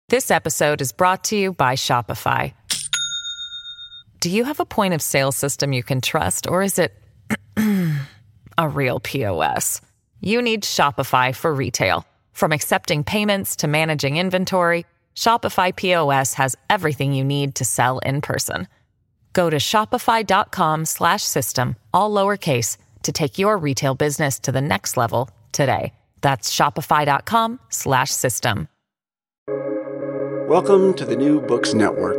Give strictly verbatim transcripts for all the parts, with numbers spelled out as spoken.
This episode is brought to you by Shopify. Do you have a point of sale system you can trust, or is it a real P O S? You need Shopify for retail. From accepting payments to managing inventory, Shopify P O S has everything you need to sell in person. Go to shopify.com slash system, all lowercase, to take your retail business to the next level today. That's shopify.com slash system. Welcome to the New Books Network.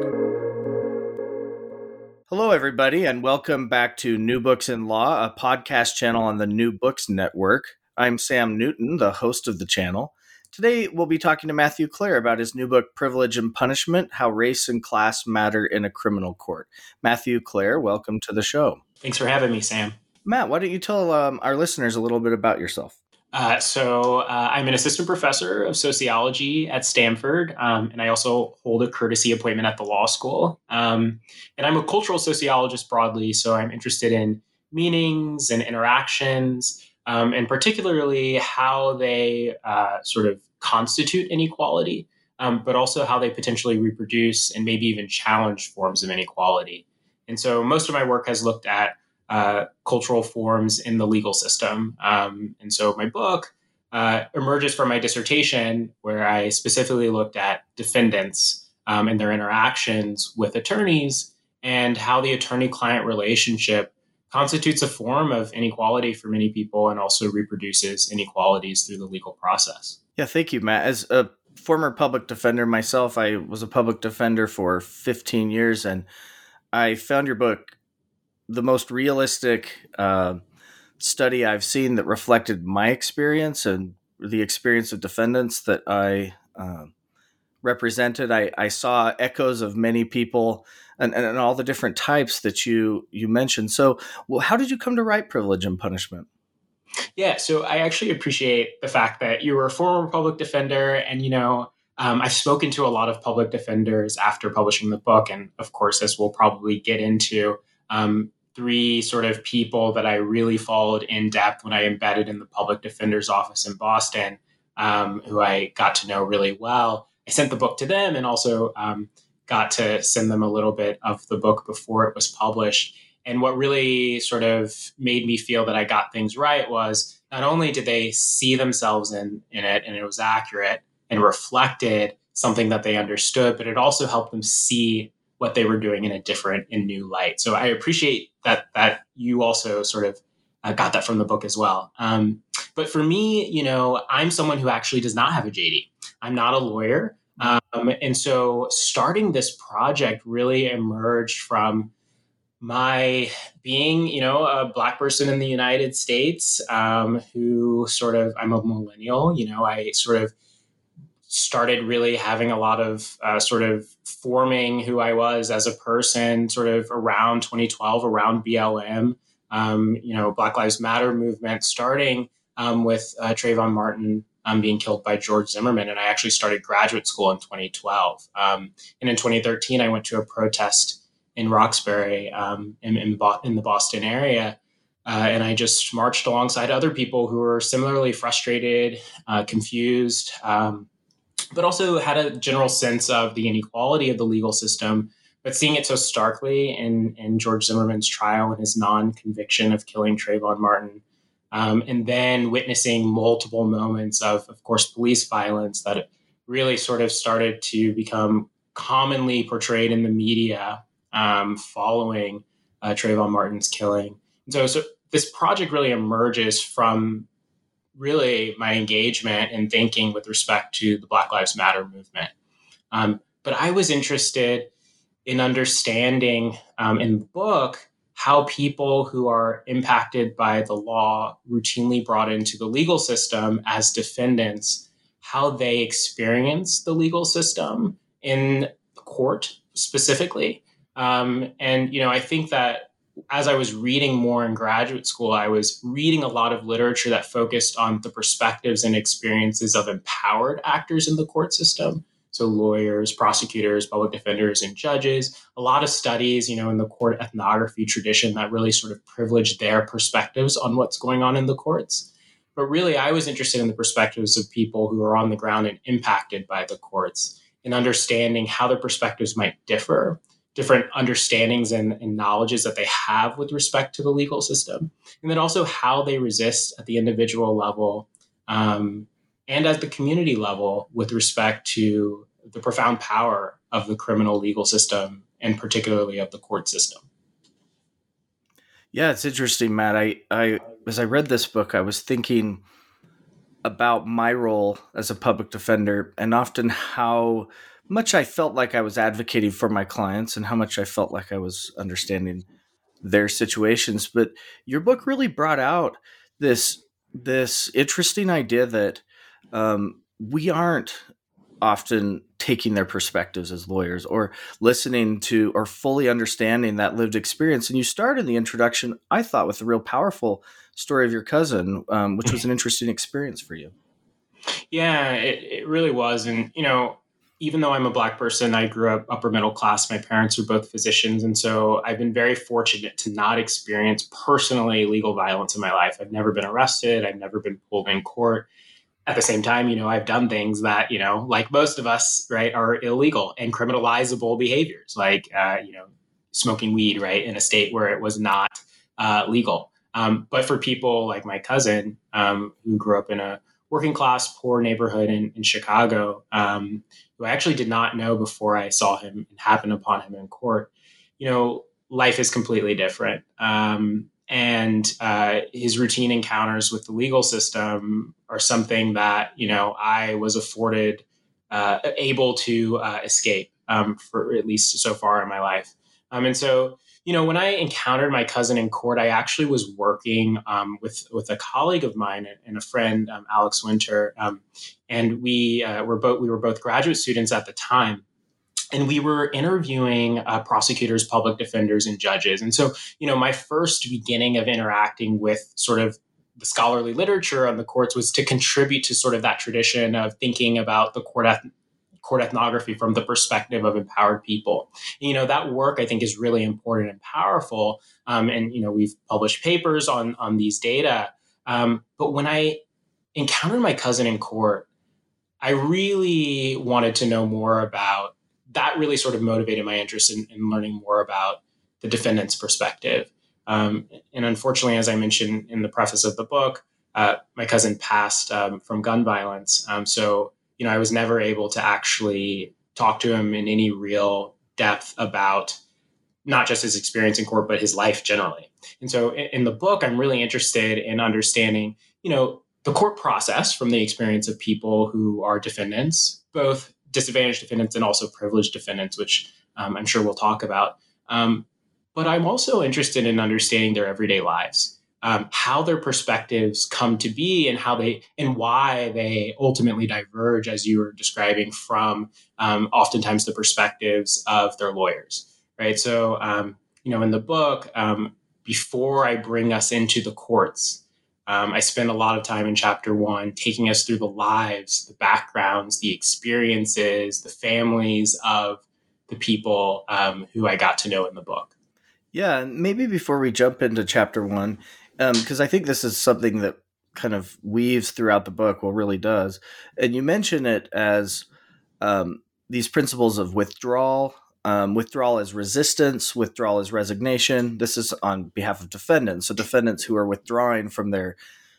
Hello, everybody, and welcome back to New Books in Law, a podcast channel on the New Books Network. I'm Sam Newton, the host of the channel. Today, we'll be talking to Matthew Clare about his new book, Privilege and Punishment: How Race and Class Matter in a Criminal Court. Matthew Clare, welcome to the show. Thanks for having me, Sam. Matt, why don't you tell um, our listeners a little bit about yourself? Uh, so uh, I'm an assistant professor of sociology at Stanford, um, and I also hold a courtesy appointment at the law school. Um, and I'm a cultural sociologist broadly, so I'm interested in meanings and interactions, um, and particularly how they uh, sort of constitute inequality, um, but also how they potentially reproduce and maybe even challenge forms of inequality. And so most of my work has looked at Uh, cultural forms in the legal system. Um, and so my book uh, emerges from my dissertation, where I specifically looked at defendants um, and their interactions with attorneys and how the attorney-client relationship constitutes a form of inequality for many people and also reproduces inequalities through the legal process. Yeah, thank you, Matt. As a former public defender myself, I was a public defender for fifteen years, and I found your book the most realistic uh, study I've seen that reflected my experience and the experience of defendants that I uh, represented. I, I saw echoes of many people and, and, and all the different types that you you mentioned. So, well, how did you come to write Privilege and Punishment? Yeah, so I actually appreciate the fact that you were a former public defender, and you know, um, I've spoken to a lot of public defenders after publishing the book, and of course, as we'll probably get into. Um, three sort of people that I really followed in depth when I embedded in the public defender's office in Boston, um, who I got to know really well. I sent the book to them and also um, got to send them a little bit of the book before it was published. And what really sort of made me feel that I got things right was not only did they see themselves in, in it and it was accurate and reflected something that they understood, but it also helped them see what they were doing in a different and new light. So I appreciate that that you also sort of uh, got that from the book as well. Um, but for me, you know, I'm someone who actually does not have a J D. I'm not a lawyer. Um, and so starting this project really emerged from my being, you know, a Black person in the United States um, who sort of, I'm a millennial, you know, I sort of started really having a lot of uh, sort of forming who I was as a person sort of around twenty twelve, around B L M, um, you know, Black Lives Matter movement, starting um, with uh, Trayvon Martin um, being killed by George Zimmerman. And I actually started graduate school in twenty twelve. Um, and in twenty thirteen, I went to a protest in Roxbury um, in, in, Bo- in the Boston area. Uh, and I just marched alongside other people who were similarly frustrated, uh, confused, um, but also had a general sense of the inequality of the legal system, but seeing it so starkly in, in George Zimmerman's trial and his non-conviction of killing Trayvon Martin, um, and then witnessing multiple moments of, of course, police violence that really sort of started to become commonly portrayed in the media um, following uh, Trayvon Martin's killing. And so, so this project really emerges from really my engagement and thinking with respect to the Black Lives Matter movement. Um, but I was interested in understanding um, in the book how people who are impacted by the law routinely brought into the legal system as defendants, how they experience the legal system in court specifically. Um, and, you know, I think that as I was reading more in graduate school, I was reading a lot of literature that focused on the perspectives and experiences of empowered actors in the court system. So lawyers, prosecutors, public defenders, and judges, a lot of studies, you know, in the court ethnography tradition that really sort of privileged their perspectives on what's going on in the courts. But really, I was interested in the perspectives of people who are on the ground and impacted by the courts. in understanding how their perspectives might differ, different understandings and, and knowledges that they have with respect to the legal system, and then also how they resist at the individual level um, and at the community level with respect to the profound power of the criminal legal system and particularly of the court system. Yeah, it's interesting, Matt. I, I as I read this book, I was thinking about my role as a public defender and often how much I felt like I was advocating for my clients and how much I felt like I was understanding their situations. But your book really brought out this this interesting idea that um, we aren't often taking their perspectives as lawyers or listening to or fully understanding that lived experience. And you started the introduction, I thought, with a real powerful story of your cousin, um, which was an interesting experience for you. Yeah, it, it really was. And, you know, even though I'm a Black person, I grew up upper middle class. My parents were both physicians. And so I've been very fortunate to not experience personally legal violence in my life. I've never been arrested. I've never been pulled in court. At the same time, you know, I've done things that, you know, like most of us, right, are illegal and criminalizable behaviors, like, uh, you know, smoking weed, right, in a state where it was not uh, legal. Um, but for people like my cousin, um, who grew up in a working class, poor neighborhood in, in Chicago, um, who I actually did not know before I saw him and happened upon him in court, you know, life is completely different. Um, and uh, his routine encounters with the legal system are something that, you know, I was afforded, uh, able to uh, escape um, for at least so far in my life. Um, and so, you know, when I encountered my cousin in court, I actually was working um, with with a colleague of mine and a friend, um, Alex Winter, um, and we uh, were both we were both graduate students at the time. And we were interviewing uh, prosecutors, public defenders, and judges. And so, you know, my first beginning of interacting with sort of the scholarly literature on the courts was to contribute to sort of that tradition of thinking about the court eth- court ethnography from the perspective of empowered people. And, you know, that work I think is really important and powerful. Um, and, you know, we've published papers on, on these data. Um, but when I encountered my cousin in court, I really wanted to know more about that. Really sort of motivated my interest in, in learning more about the defendant's perspective. Um, and unfortunately, as I mentioned in the preface of the book, uh, my cousin passed um, from gun violence. Um, so, you know, I was never able to actually talk to him in any real depth about not just his experience in court, but his life generally. And so in, in the book, I'm really interested in understanding, you know, the court process from the experience of people who are defendants, both disadvantaged defendants and also privileged defendants, which um, I'm sure we'll talk about. Um, but I'm also interested in understanding their everyday lives, um, how their perspectives come to be and how they and why they ultimately diverge, as you were describing, from um, oftentimes the perspectives of their lawyers, right? So, um, you know, in the book, um, before I bring us into the courts, Um, I spend a lot of time in chapter one taking us through the lives, the backgrounds, the experiences, the families of the people um, who I got to know in the book. Yeah, and maybe before we jump into chapter one, because um, I think this is something that kind of weaves throughout the book, well, really does. And you mention it as um, these principles of withdrawal, um, withdrawal as resistance, withdrawal as resignation. This is on behalf of defendants. So defendants who are withdrawing from their,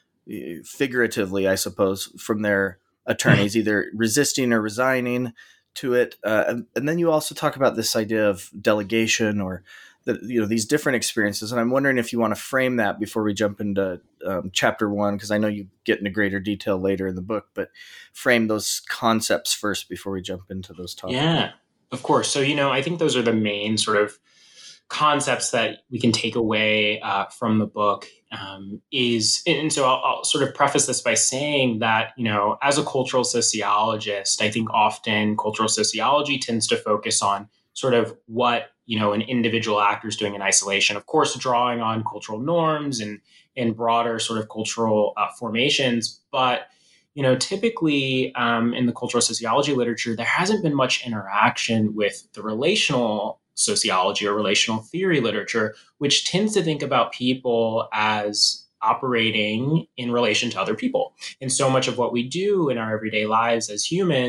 figuratively, I suppose, from their attorneys, either resisting or resigning to it. Uh, and, and then you also talk about this idea of delegation or the, you know, these different experiences. And I'm wondering if you want to frame that before we jump into um, chapter one, because I know you get into greater detail later in the book, but frame those concepts first before we jump into those topics. Yeah, of course. So, you know, I think those are the main sort of concepts that we can take away uh, from the book. Um, is and so I'll, I'll sort of preface this by saying that, you know, as a cultural sociologist, I think often cultural sociology tends to focus on sort of what, you know, an individual actor is doing in isolation, of course, drawing on cultural norms and and broader sort of cultural uh, formations. But, you know, typically um, in the cultural sociology literature, there hasn't been much interaction with the relational sociology or relational theory literature, which tends to think about people as operating in relation to other people. And so much of what we do in our everyday lives as humans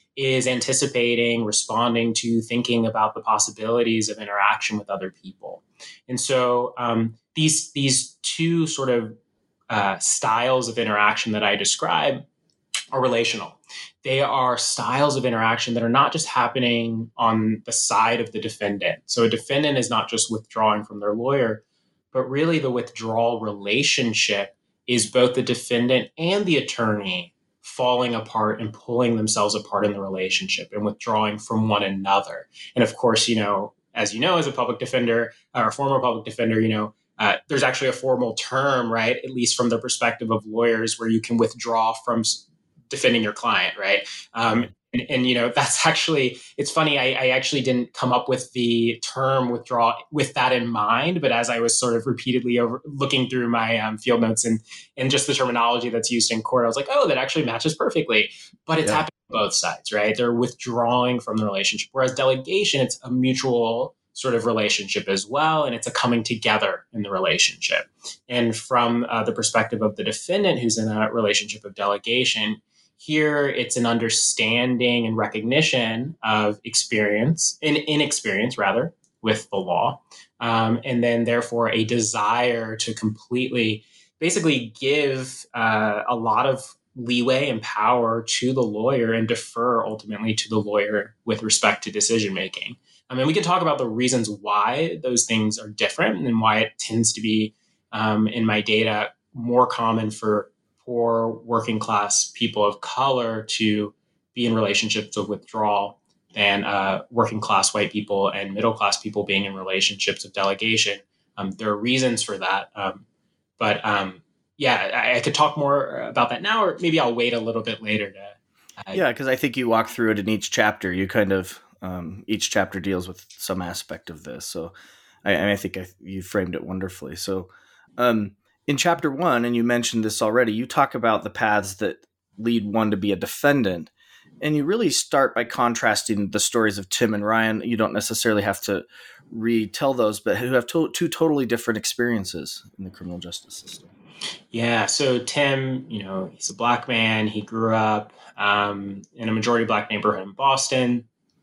is anticipating, responding to, thinking about the possibilities of interaction with other people. And so um, these these two sort of uh, styles of interaction that I describe are relational. They are styles of interaction that are not just happening on the side of the defendant. So a defendant is not just withdrawing from their lawyer, but really the withdrawal relationship is both the defendant and the attorney falling apart and pulling themselves apart in the relationship and withdrawing from one another. And of course, you know, as you know, as a public defender or a former public defender, you know, uh, there's actually a formal term, right? At least from the perspective of lawyers, where you can withdraw from defending your client, right? Um, Right. and, and, you know, that's actually, it's funny, I, I actually didn't come up with the term withdraw with that in mind, but as I was sort of repeatedly over, looking through my um, field notes and, and just the terminology that's used in court, I was like, oh, that actually matches perfectly. But it's Yeah. happening on both sides, right? They're withdrawing from the relationship. Whereas delegation, it's a mutual sort of relationship as well, and it's a coming together in the relationship. And from uh, the perspective of the defendant who's in a relationship of delegation, here, it's an understanding and recognition of experience, in inexperience rather, with the law. Um, and then therefore a desire to completely, basically give uh, a lot of leeway and power to the lawyer and defer ultimately to the lawyer with respect to decision making. I mean, we can talk about the reasons why those things are different and why it tends to be, um, in my data, more common for poor working class people of color to be in relationships of withdrawal than uh, working class white people and middle class people being in relationships of delegation. Um, there are reasons for that. Um, but um, yeah, I, I could talk more about that now, or maybe I'll wait a little bit later to. Uh, Yeah, because I think you walk through it in each chapter. You kind of, um, each chapter deals with some aspect of this. So I, I think I, you framed it wonderfully. So um, in chapter one, and you mentioned this already, you talk about the paths that lead one to be a defendant. And you really start by contrasting the stories of Tim and Ryan. You don't necessarily have to retell those, but who have to- two totally different experiences in the criminal justice system. Yeah. So Tim, you know, he's a black man. He grew up um, in a majority black neighborhood in Boston.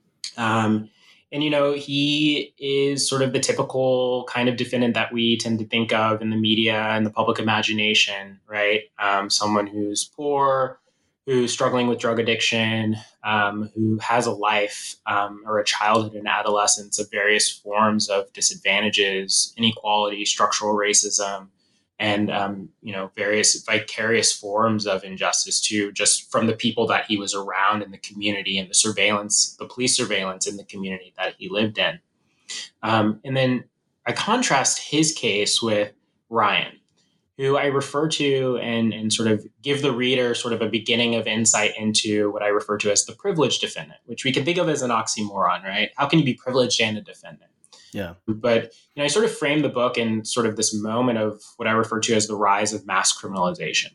Um, and, you know, he is sort of the typical kind of defendant that we tend to think of in the media and the public imagination, right? Um, someone who's poor, who's struggling with drug addiction, um, who has a life um, or a childhood and adolescence of various forms of disadvantages, inequality, structural racism, and um, you know, various vicarious forms of injustice too, just from the people that he was around in the community and the surveillance, the police surveillance in the community that he lived in. Um, and then I contrast his case with Ryan, who I refer to and, and sort of give the reader sort of a beginning of insight into what I refer to as the privileged defendant, which we can think of as an oxymoron, right? How can you be privileged and a defendant? Yeah. But you know, I sort of frame the book in sort of this moment of what I refer to as the rise of mass criminalization.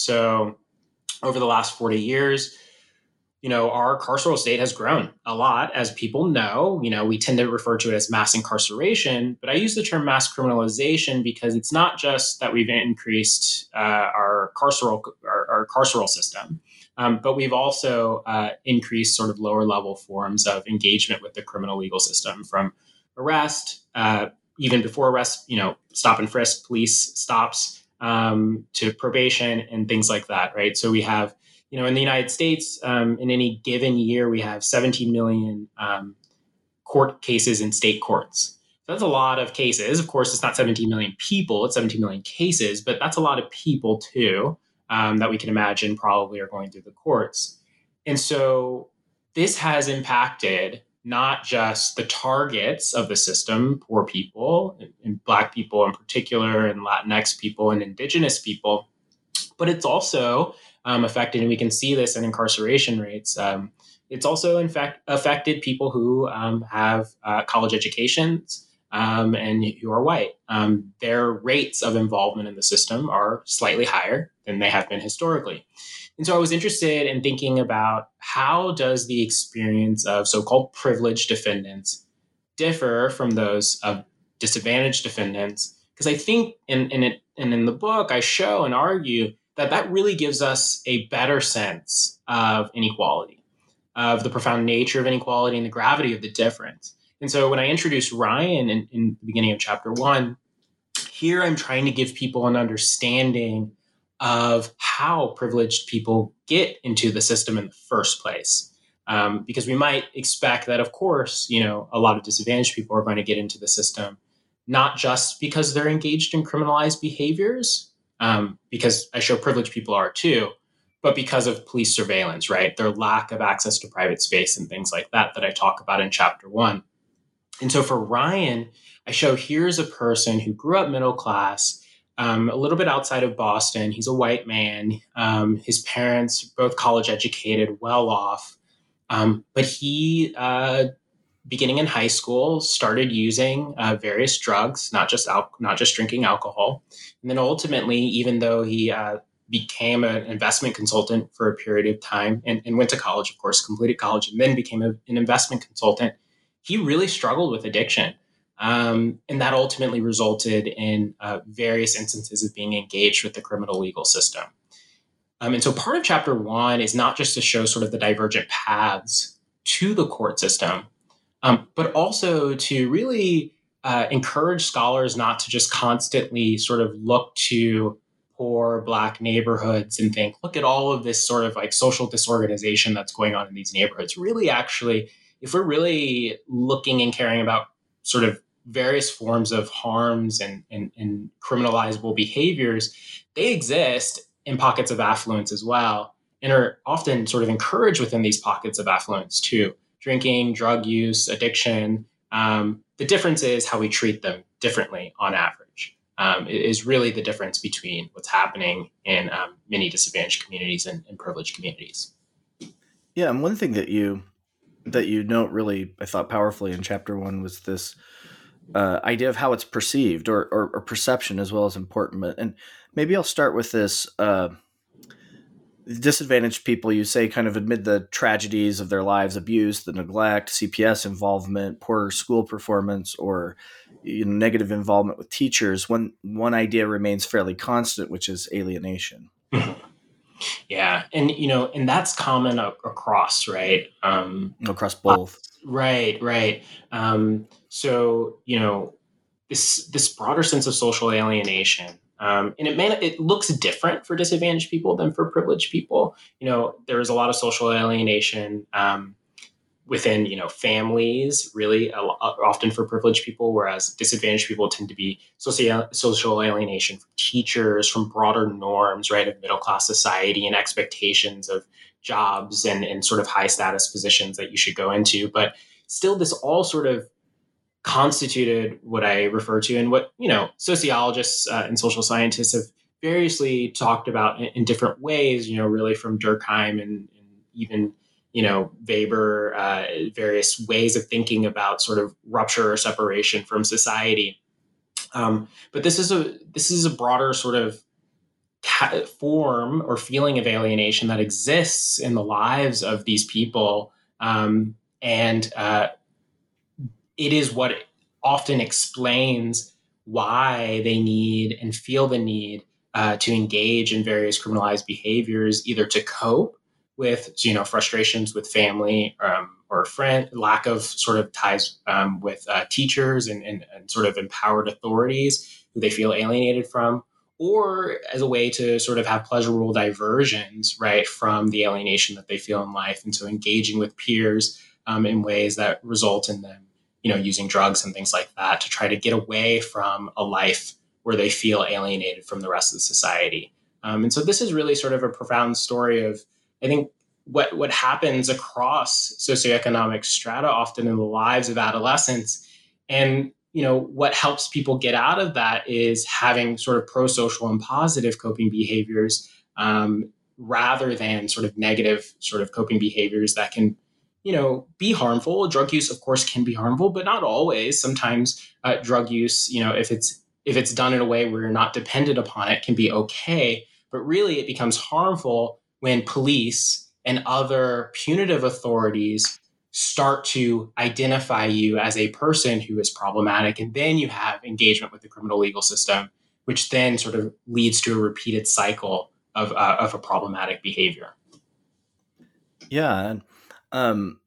So over the last forty years, you know, our carceral state has grown a lot, as people know. You know, we tend to refer to it as mass incarceration, but I use the term mass criminalization because it's not just that we've increased uh, our carceral our, our carceral system, um, but we've also uh, increased sort of lower level forms of engagement with the criminal legal system, from arrest, uh, even before arrest, you know, stop and frisk, police stops, um, to probation and things like that, right? So we have, you know, in the United States, um, in any given year, we have seventeen million um, court cases in state courts. So that's a lot of cases. Of course, it's not seventeen million people, it's seventeen million cases, but that's a lot of people too, um, that we can imagine probably are going through the courts. And so this has impacted not just the targets of the system, poor people, and, and Black people in particular, and Latinx people and Indigenous people, but it's also um, affected, and we can see this in incarceration rates. Um, it's also, in fact, affected people who um, have uh, college educations um, and who are white. Um, their rates of involvement in the system are slightly higher than they have been historically. And so I was interested in thinking about how does the experience of so-called privileged defendants differ from those of disadvantaged defendants? Because I think in, in it and in the book, I show and argue that that really gives us a better sense of inequality. of the profound nature of inequality and the gravity of the difference. And so when I introduced Ryan in, in the beginning of chapter one, here I'm trying to give people an understanding of how privileged people get into the system in the first place. Um, because we might expect that, of course, you know, a lot of disadvantaged people are going to get into the system, not just because they're engaged in criminalized behaviors, um, because I show privileged people are too, but because of police surveillance, right? Their lack of access to private space and things like that, that I talk about in chapter one. And so for Ryan, I show here's a person who grew up middle class, um, a little bit outside of Boston. He's a white man. Um, his parents, both college educated, well off. Um, but he, uh, beginning in high school, started using uh, various drugs, not just al- not just drinking alcohol. And then ultimately, even though he uh, became an investment consultant for a period of time and, and went to college, of course, completed college, and then became a, an investment consultant, he really struggled with addiction. Um, and that ultimately resulted in uh, various instances of being engaged with the criminal legal system. Um, and so part of chapter one is not just to show sort of the divergent paths to the court system, um, but also to really uh, encourage scholars not to just constantly sort of look to poor Black neighborhoods and think, look at all of this sort of like social disorganization that's going on in these neighborhoods. Really, actually, if we're really looking and caring about sort of various forms of harms and, and, and criminalizable behaviors, they exist in pockets of affluence as well, and are often sort of encouraged within these pockets of affluence too. Drinking, drug use, addiction. Um, the difference is how we treat them differently on average. Um, it is really the difference between what's happening in um, many disadvantaged communities and, and privileged communities. Yeah, and one thing that you that you note really, I thought, powerfully in chapter one was this uh, idea of how it's perceived, or, or, or perception as well as important. And maybe I'll start with this. Uh, disadvantaged people, you say, kind of admit the tragedies of their lives: abuse, the neglect, C P S involvement, poor school performance, or you know, negative involvement with teachers. One one idea remains fairly constant, which is alienation. Yeah, and you know, and that's common a- across, right? Um, Across both. Right, right. Um, so you know, this this broader sense of social alienation, um, and it may it looks different for disadvantaged people than for privileged people. You know, there is a lot of social alienation um, within you know families, really a, lo- often for privileged people, whereas disadvantaged people tend to be social social alienation from teachers, from broader norms, right, of middle class society and expectations of jobs and, and sort of high status positions that you should go into. But still, this all sort of constituted what I refer to and what, you know, sociologists uh, and social scientists have variously talked about in, in different ways, you know, really from Durkheim and, and even, you know, Weber, uh, various ways of thinking about sort of rupture or separation from society. Um, but this is a this is a broader sort of ca- form or feeling of alienation that exists in the lives of these people. Um, and uh, it is what often explains why they need and feel the need uh, to engage in various criminalized behaviors, either to cope with, you know, frustrations with family um, or friend, lack of sort of ties um, with uh, teachers and, and, and sort of empowered authorities who they feel alienated from, or as a way to sort of have pleasurable diversions, right, from the alienation that they feel in life. And so engaging with peers um, in ways that result in them, you know, using drugs and things like that to try to get away from a life where they feel alienated from the rest of the society. Um, and so this is really sort of a profound story of, I think, what, what happens across socioeconomic strata often in the lives of adolescents. And, you know, what helps people get out of that is having sort of pro-social and positive coping behaviors um, rather than sort of negative sort of coping behaviors that can, you know, be harmful. Drug use, of course, can be harmful, but not always. Sometimes uh, drug use, you know, if it's if it's done in a way where you're not dependent upon it, can be okay. But really, it becomes harmful when police and other punitive authorities start to identify you as a person who is problematic, and then you have engagement with the criminal legal system, which then sort of leads to a repeated cycle of uh, of a problematic behavior. Yeah, and Um,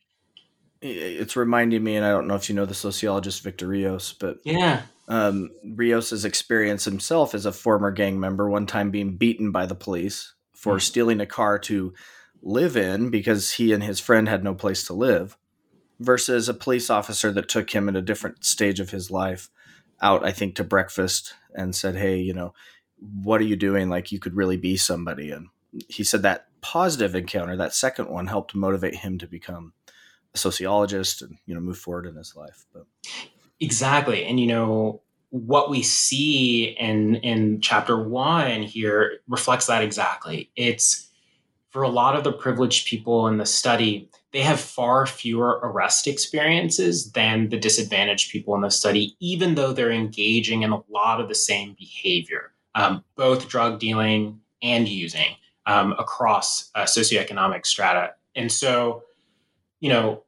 it's reminding me, and I don't know if you know the sociologist Victor Rios, but Yeah. um, Rios's experience himself as a former gang member, one time being beaten by the police for mm. stealing a car to live in because he and his friend had no place to live, versus a police officer that took him at a different stage of his life out, I think, to breakfast and said, hey, you know, what are you doing? Like, you could really be somebody. And he said that positive encounter, that second one, helped motivate him to become a sociologist and, you know, move forward in his life. But exactly. And, you know, what we see in, in chapter one here reflects that exactly. It's for a lot of the privileged people in the study, they have far fewer arrest experiences than the disadvantaged people in the study, even though they're engaging in a lot of the same behavior, um, both drug dealing and using um, across uh, socioeconomic strata. And so, you know,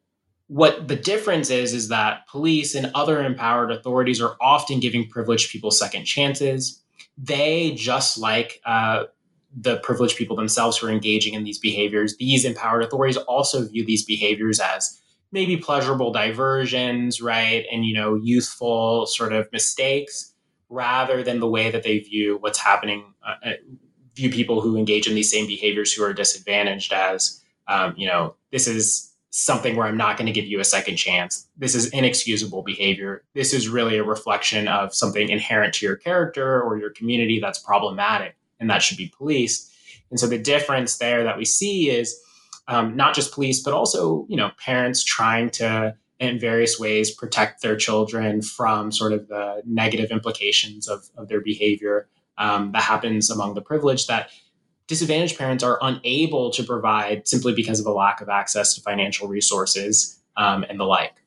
what the difference is, is that police and other empowered authorities are often giving privileged people second chances. They, just like uh, the privileged people themselves who are engaging in these behaviors, these empowered authorities also view these behaviors as maybe pleasurable diversions, right? And, you know, youthful sort of mistakes, rather than the way that they view what's happening, uh, view people who engage in these same behaviors who are disadvantaged as, um, you know, this is something where I'm not going to give you a second chance. This is inexcusable behavior. This is really a reflection of something inherent to your character or your community that's problematic, and that should be policed. And so the difference there that we see is um, not just police, but also, you know, parents trying to, in various ways, protect their children from sort of the negative implications of, of their behavior um, that happens among the privileged, that disadvantaged parents are unable to provide simply because of a lack of access to financial resources um, and the like.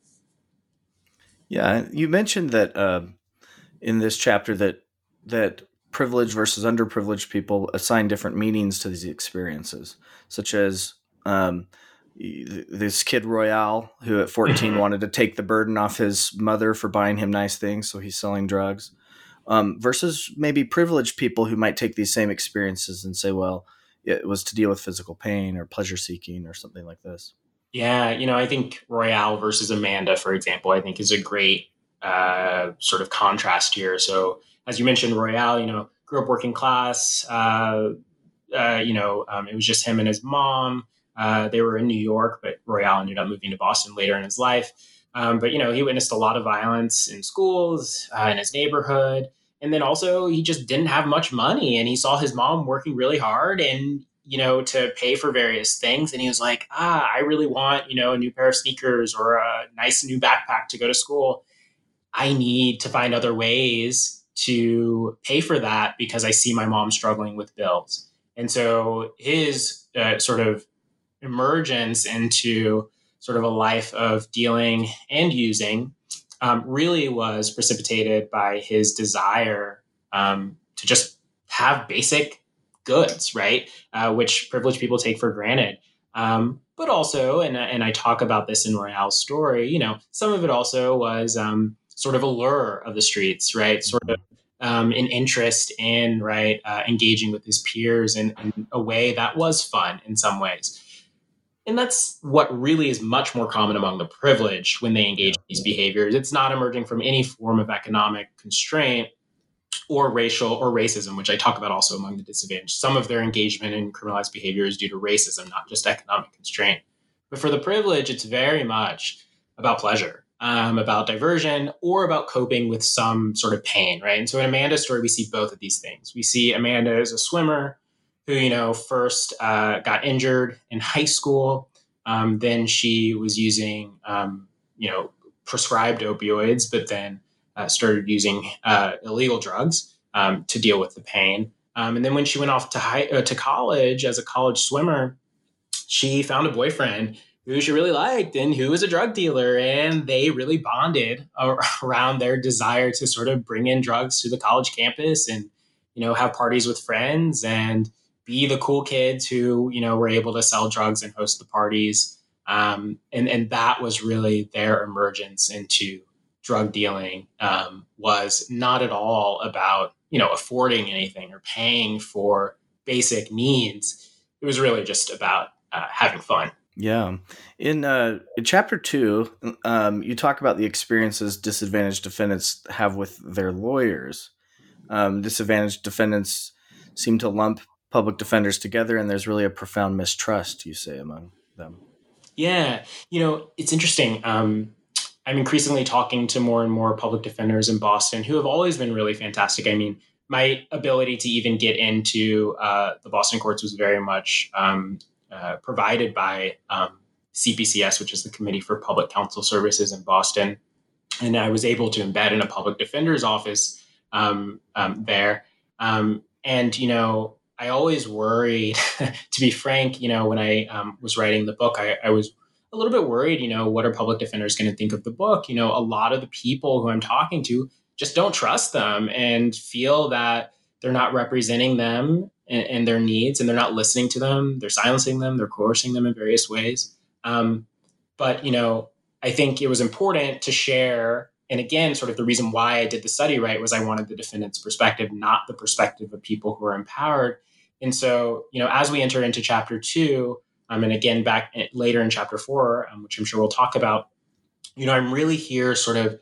Yeah, you mentioned that uh, in this chapter that that privileged versus underprivileged people assign different meanings to these experiences, such as um, this kid Royale, who at fourteen wanted to take the burden off his mother for buying him nice things, so he's selling drugs. Um, versus maybe privileged people who might take these same experiences and say, well, it was to deal with physical pain or pleasure seeking or something like this. Yeah, you know, I think Royale versus Amanda, for example, I think is a great uh, sort of contrast here. So as you mentioned, Royale, you know, grew up working class. Uh, uh, you know, um, it was just him and his mom. Uh, they were in New York, but Royale ended up moving to Boston later in his life. Um, but, you know, he witnessed a lot of violence in schools, uh, in his neighborhood. And then also he just didn't have much money, and he saw his mom working really hard and, you know, to pay for various things. And he was like, ah, I really want, you know, a new pair of sneakers or a nice new backpack to go to school. I need to find other ways to pay for that because I see my mom struggling with bills. And so his uh, sort of emergence into sort of a life of dealing and using um, really was precipitated by his desire um, to just have basic goods, right? Uh, which privileged people take for granted. Um, but also, and, and I talk about this in Royale's story, you know, some of it also was um, sort of a lure of the streets, right? Sort of um, an interest in, right, uh, engaging with his peers in, in a way that was fun in some ways. And that's what really is much more common among the privileged when they engage in these behaviors. It's not emerging from any form of economic constraint or racial or racism, which I talk about also among the disadvantaged. Some of their engagement in criminalized behavior is due to racism, not just economic constraint. But for the privileged, it's very much about pleasure, um, about diversion, or about coping with some sort of pain, right? And so in Amanda's story, we see both of these things. We see Amanda as a swimmer who, you know, first uh, got injured in high school. Um, then she was using, um, you know, prescribed opioids, but then uh, started using uh, illegal drugs um, to deal with the pain. Um, and then when she went off to high, uh, to college as a college swimmer, she found a boyfriend who she really liked and who was a drug dealer. And they really bonded around their desire to sort of bring in drugs to the college campus and, you know, have parties with friends and be the cool kids who, you know, were able to sell drugs and host the parties. Um, and, and that was really their emergence into drug dealing, um, was not at all about, you know, affording anything or paying for basic needs. It was really just about uh, having fun Yeah. In, uh, in chapter two, um, you talk about the experiences disadvantaged defendants have with their lawyers. Um, disadvantaged defendants seem to lump public defenders together, and there's really a profound mistrust, you say, among them. Yeah, you know, it's interesting. Um, I'm increasingly talking to more and more public defenders in Boston who have always been really fantastic. I mean, my ability to even get into uh, the Boston courts was very much um, uh, provided by um, C P C S, which is the Committee for Public Counsel Services in Boston. And I was able to embed in a public defender's office um, um, there. Um, and, you know, I always worried, to be frank, you know, when I um, was writing the book, I, I was a little bit worried, you know, what are public defenders going to think of the book? You know, a lot of the people who I'm talking to just don't trust them and feel that they're not representing them and, and their needs, and they're not listening to them. They're silencing them. They're coercing them in various ways. Um, but, you know, I think it was important to share. And again, sort of the reason why I did the study, right, was I wanted the defendant's perspective, not the perspective of people who are empowered. And so, you know, as we enter into chapter two, um, and again, back later in chapter four, um, which I'm sure we'll talk about, you know, I'm really here sort of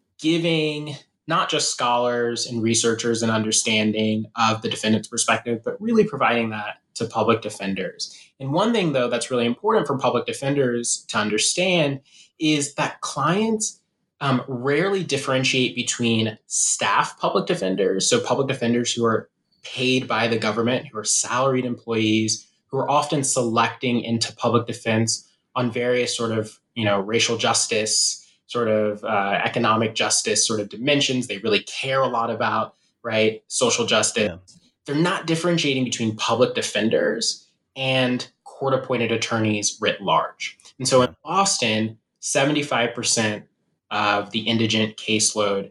giving not just scholars and researchers an understanding of the defendant's perspective, but really providing that to public defenders. And one thing, though, that's really important for public defenders to understand is that clients um, rarely differentiate between staff public defenders, so public defenders who are paid by the government, who are salaried employees, who are often selecting into public defense on various sort of, you know, racial justice, sort of uh, economic justice sort of dimensions. They really care a lot about, right, social justice. Yeah. They're not differentiating between public defenders and court-appointed attorneys writ large. And so yeah. in Boston, seventy-five percent of the indigent caseload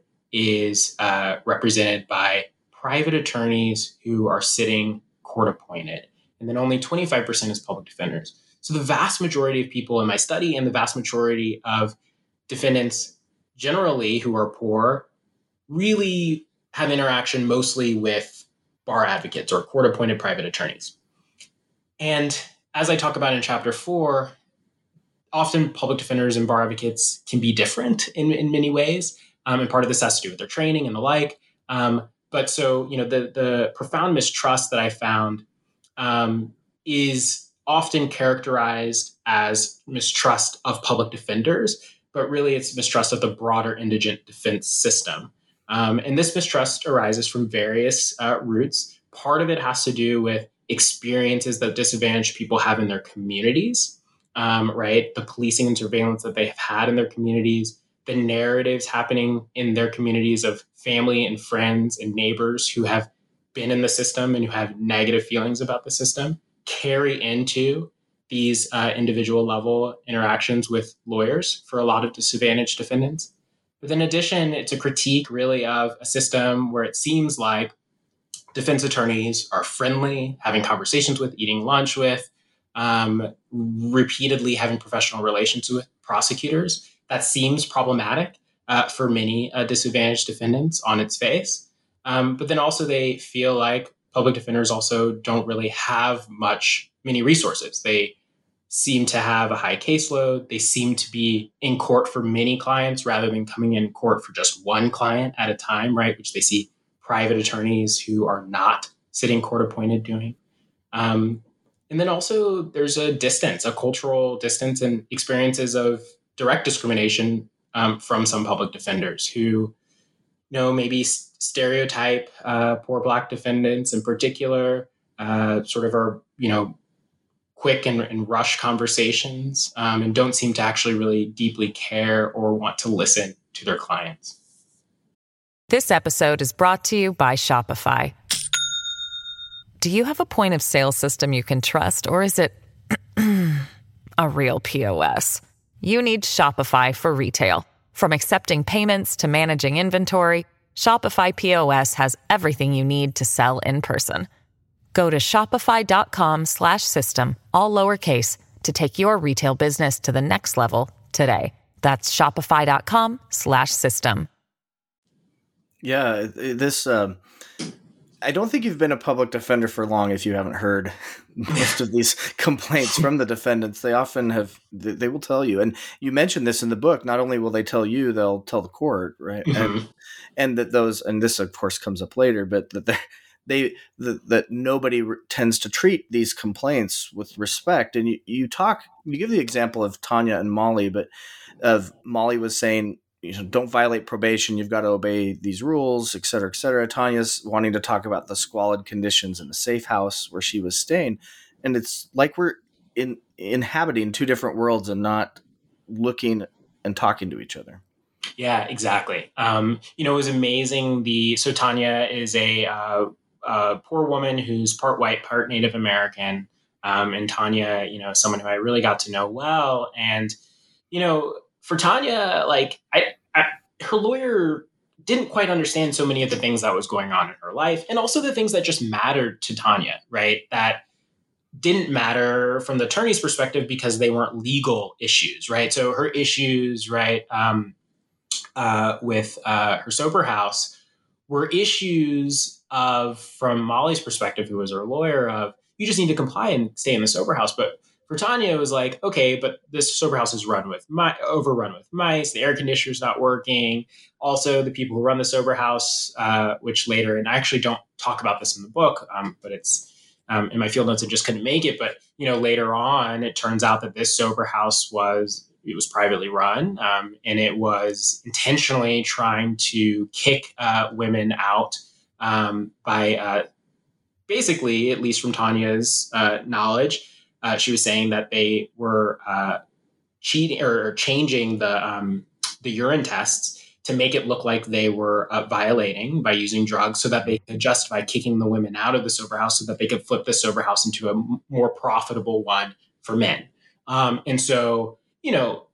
is uh, represented by private attorneys who are sitting court-appointed. And then only twenty-five percent is public defenders. So the vast majority of people in my study and the vast majority of defendants generally who are poor really have interaction mostly with bar advocates or court-appointed private attorneys. And as I talk about in chapter four, often public defenders and bar advocates can be different in, in many ways. Um, and part of this has to do with their training and the like. Um, but so, you know, the, the profound mistrust that I found um, is often characterized as mistrust of public defenders, but really it's mistrust of the broader indigent defense system. Um, and this mistrust arises from various uh, roots. Part of it has to do with experiences that disadvantaged people have in their communities, um, right? The policing and surveillance that they have had in their communities, the narratives happening in their communities of family and friends and neighbors who have been in the system and who have negative feelings about the system carry into these uh, individual level interactions with lawyers for a lot of disadvantaged defendants. But in addition, it's a critique really of a system where it seems like defense attorneys are friendly, having conversations with, eating lunch with, um, repeatedly having professional relations with prosecutors. That seems problematic uh, for many uh, disadvantaged defendants on its face. Um, but then also they feel like public defenders also don't really have much, many resources. They seem to have a high caseload. They seem to be in court for many clients rather than coming in court for just one client at a time, right? Which they see private attorneys who are not sitting court appointed doing. Um, and then also there's a distance, a cultural distance and experiences of direct discrimination um, from some public defenders who, you know, maybe stereotype uh, poor Black defendants in particular, uh, sort of are, you know, quick and, and rush conversations um, and don't seem to actually really deeply care or want to listen to their clients. This episode is brought to you by Shopify. Do you have a point of sale system you can trust, or is it a real P O S? You need Shopify for retail. From accepting payments to managing inventory, Shopify P O S has everything you need to sell in person. Go to shopify.com slash system, all lowercase, to take your retail business to the next level today. That's shopify.com slash system. Yeah, this, um, I don't think you've been a public defender for long if you haven't heard most of these complaints from the defendants. They often have, they, they will tell you. And you mentioned this in the book. Not only will they tell you, they'll tell the court, right? Mm-hmm. And and that those, and this of course comes up later, but that they they that, that nobody re- tends to treat these complaints with respect. And you, you talk, you give the example of Tanya and Molly, but of Molly was saying, you know, don't violate probation. You've got to obey these rules, et cetera, et cetera. Tanya's wanting to talk about the squalid conditions in the safe house where she was staying. And it's like we're in inhabiting two different worlds and not looking and talking to each other. Yeah, exactly. Um, you know, it was amazing. The so Tanya is a, uh, a poor woman who's part white, part Native American. Um, and Tanya, you know, someone who I really got to know well. And, you know, for Tanya, like I, I, her lawyer didn't quite understand so many of the things that was going on in her life, and also the things that just mattered to Tanya, right? That didn't matter from the attorney's perspective because they weren't legal issues, right? So her issues, right, um, uh, with uh, her sober house were issues of, from Molly's perspective, who was her lawyer, of you just need to comply and stay in the sober house, but for Tanya, it was like, okay, but this sober house is run with mi- overrun with mice. The air conditioner's not working. Also, the people who run the sober house, uh, which later, and I actually don't talk about this in the book, um, but it's um, in my field notes. I just couldn't make it. But you know, later on, it turns out that this sober house was it was privately run, um, and it was intentionally trying to kick uh, women out um, by uh, basically, at least from Tanya's uh, knowledge. Uh, she was saying that they were uh, cheating or changing the um, the urine tests to make it look like they were uh, violating by using drugs, so that they could justify kicking the women out of the sober house, so that they could flip the sober house into a m- more profitable one for men. Um, and so, you know,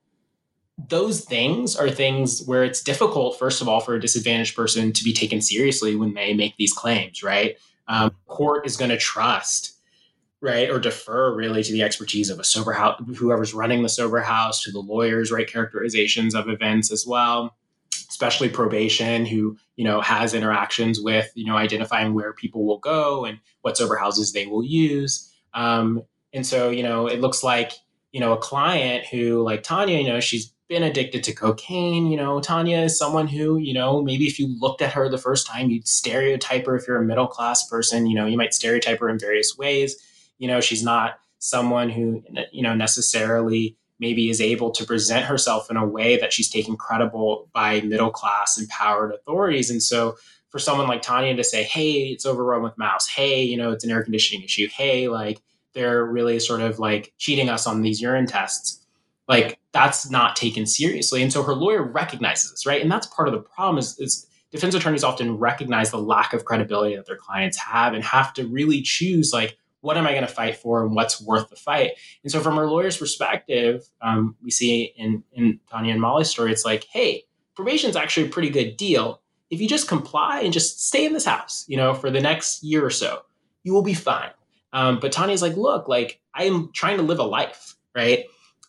those things are things where it's difficult, first of all, for a disadvantaged person to be taken seriously when they make these claims, right? Um, court is going to trust, right, or defer really to the expertise of a sober house, whoever's running the sober house, to the lawyers, right, characterizations of events as well, especially probation, who, you know, has interactions with, you know, identifying where people will go and what sober houses they will use. Um, and so, you know, it looks like, you know, a client who, like Tanya, you know, she's been addicted to cocaine. You know, Tanya is someone who, you know, maybe if you looked at her the first time, you'd stereotype her. If you're a middle class person, you know, you might stereotype her in various ways. You know, she's not someone who, you know, necessarily maybe is able to present herself in a way that she's taken credible by middle class empowered authorities. And so for someone like Tanya to say, hey, it's overrun with mouse. Hey, you know, it's an air conditioning issue. Hey, like they're really sort of like cheating us on these urine tests. Like that's not taken seriously. And so her lawyer recognizes this, right? And that's part of the problem is, is defense attorneys often recognize the lack of credibility that their clients have and have to really choose, like, what am I going to fight for and what's worth the fight? And so from her lawyer's perspective, um, we see in, in Tanya and Molly's story, it's like, hey, probation is actually a pretty good deal. If you just comply and just stay in this house, you know, for the next year or so, you will be fine. Um, but Tanya's like, look, like I'm trying to live a life, right?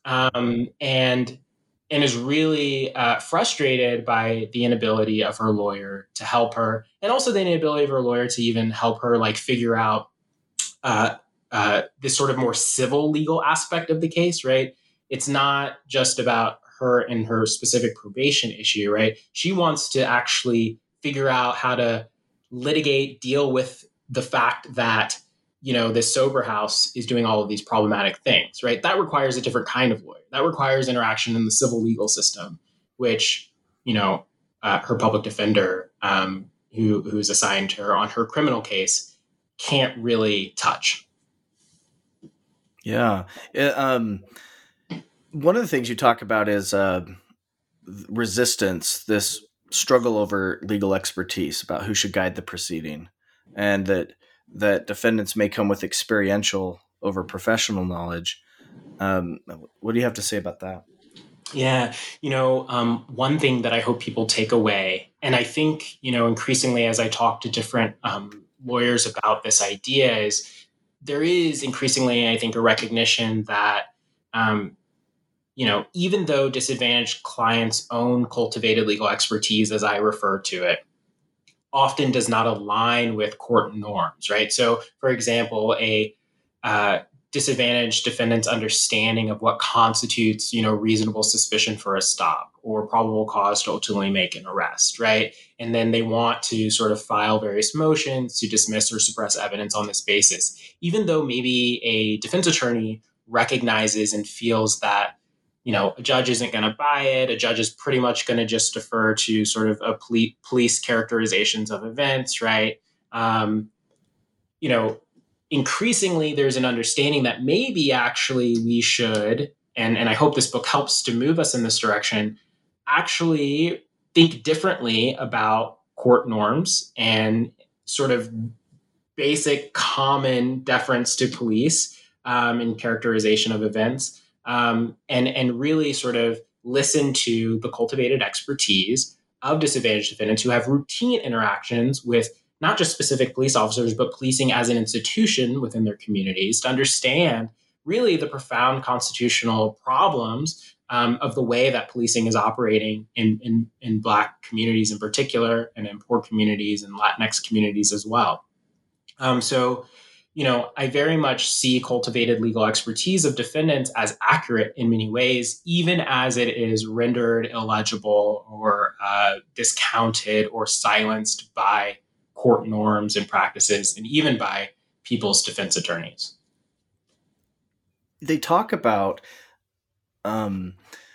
Um, and and is really uh, frustrated by the inability of her lawyer to help her, and also the inability of her lawyer to even help her like figure out uh, uh, this sort of more civil legal aspect of the case, right? It's not just about her and her specific probation issue, right? She wants to actually figure out how to litigate, deal with the fact that, you know, this sober house is doing all of these problematic things, right? That requires a different kind of lawyer. That requires interaction in the civil legal system, which, you know, uh, her public defender, um, who who's assigned to her on her criminal case, can't really touch. Yeah. It, um, one of the things you talk about is uh, resistance, this struggle over legal expertise about who should guide the proceeding, and that that defendants may come with experiential over professional knowledge. Um, what do you have to say about that? Yeah, you know, um, one thing that I hope people take away, and I think, you know, increasingly as I talk to different um, lawyers about this idea, is there is increasingly, I think, a recognition that, um, you know, even though disadvantaged clients own cultivated legal expertise, as I refer to it, often does not align with court norms, right? So, for example, a uh, disadvantaged defendant's understanding of what constitutes, you know, reasonable suspicion for a stop or probable cause to ultimately make an arrest, right? And then they want to sort of file various motions to dismiss or suppress evidence on this basis, even though maybe a defense attorney recognizes and feels that, you know, a judge isn't going to buy it. A judge is pretty much going to just defer to sort of a ple- police characterizations of events, right? Um, you know, increasingly there's an understanding that maybe actually we should, and, and I hope this book helps to move us in this direction, actually think differently about court norms and sort of basic common deference to police um, in characterization of events. Um, and, and really sort of listen to the cultivated expertise of disadvantaged defendants who have routine interactions with not just specific police officers, but policing as an institution within their communities to understand really the profound constitutional problems um, of the way that policing is operating in, in, in Black communities in particular, and in poor communities and Latinx communities as well. Um, so, you know, I very much see cultivated legal expertise of defendants as accurate in many ways, even as it is rendered illegible or uh, discounted or silenced by court norms and practices, and even by people's defense attorneys. They talk about, um,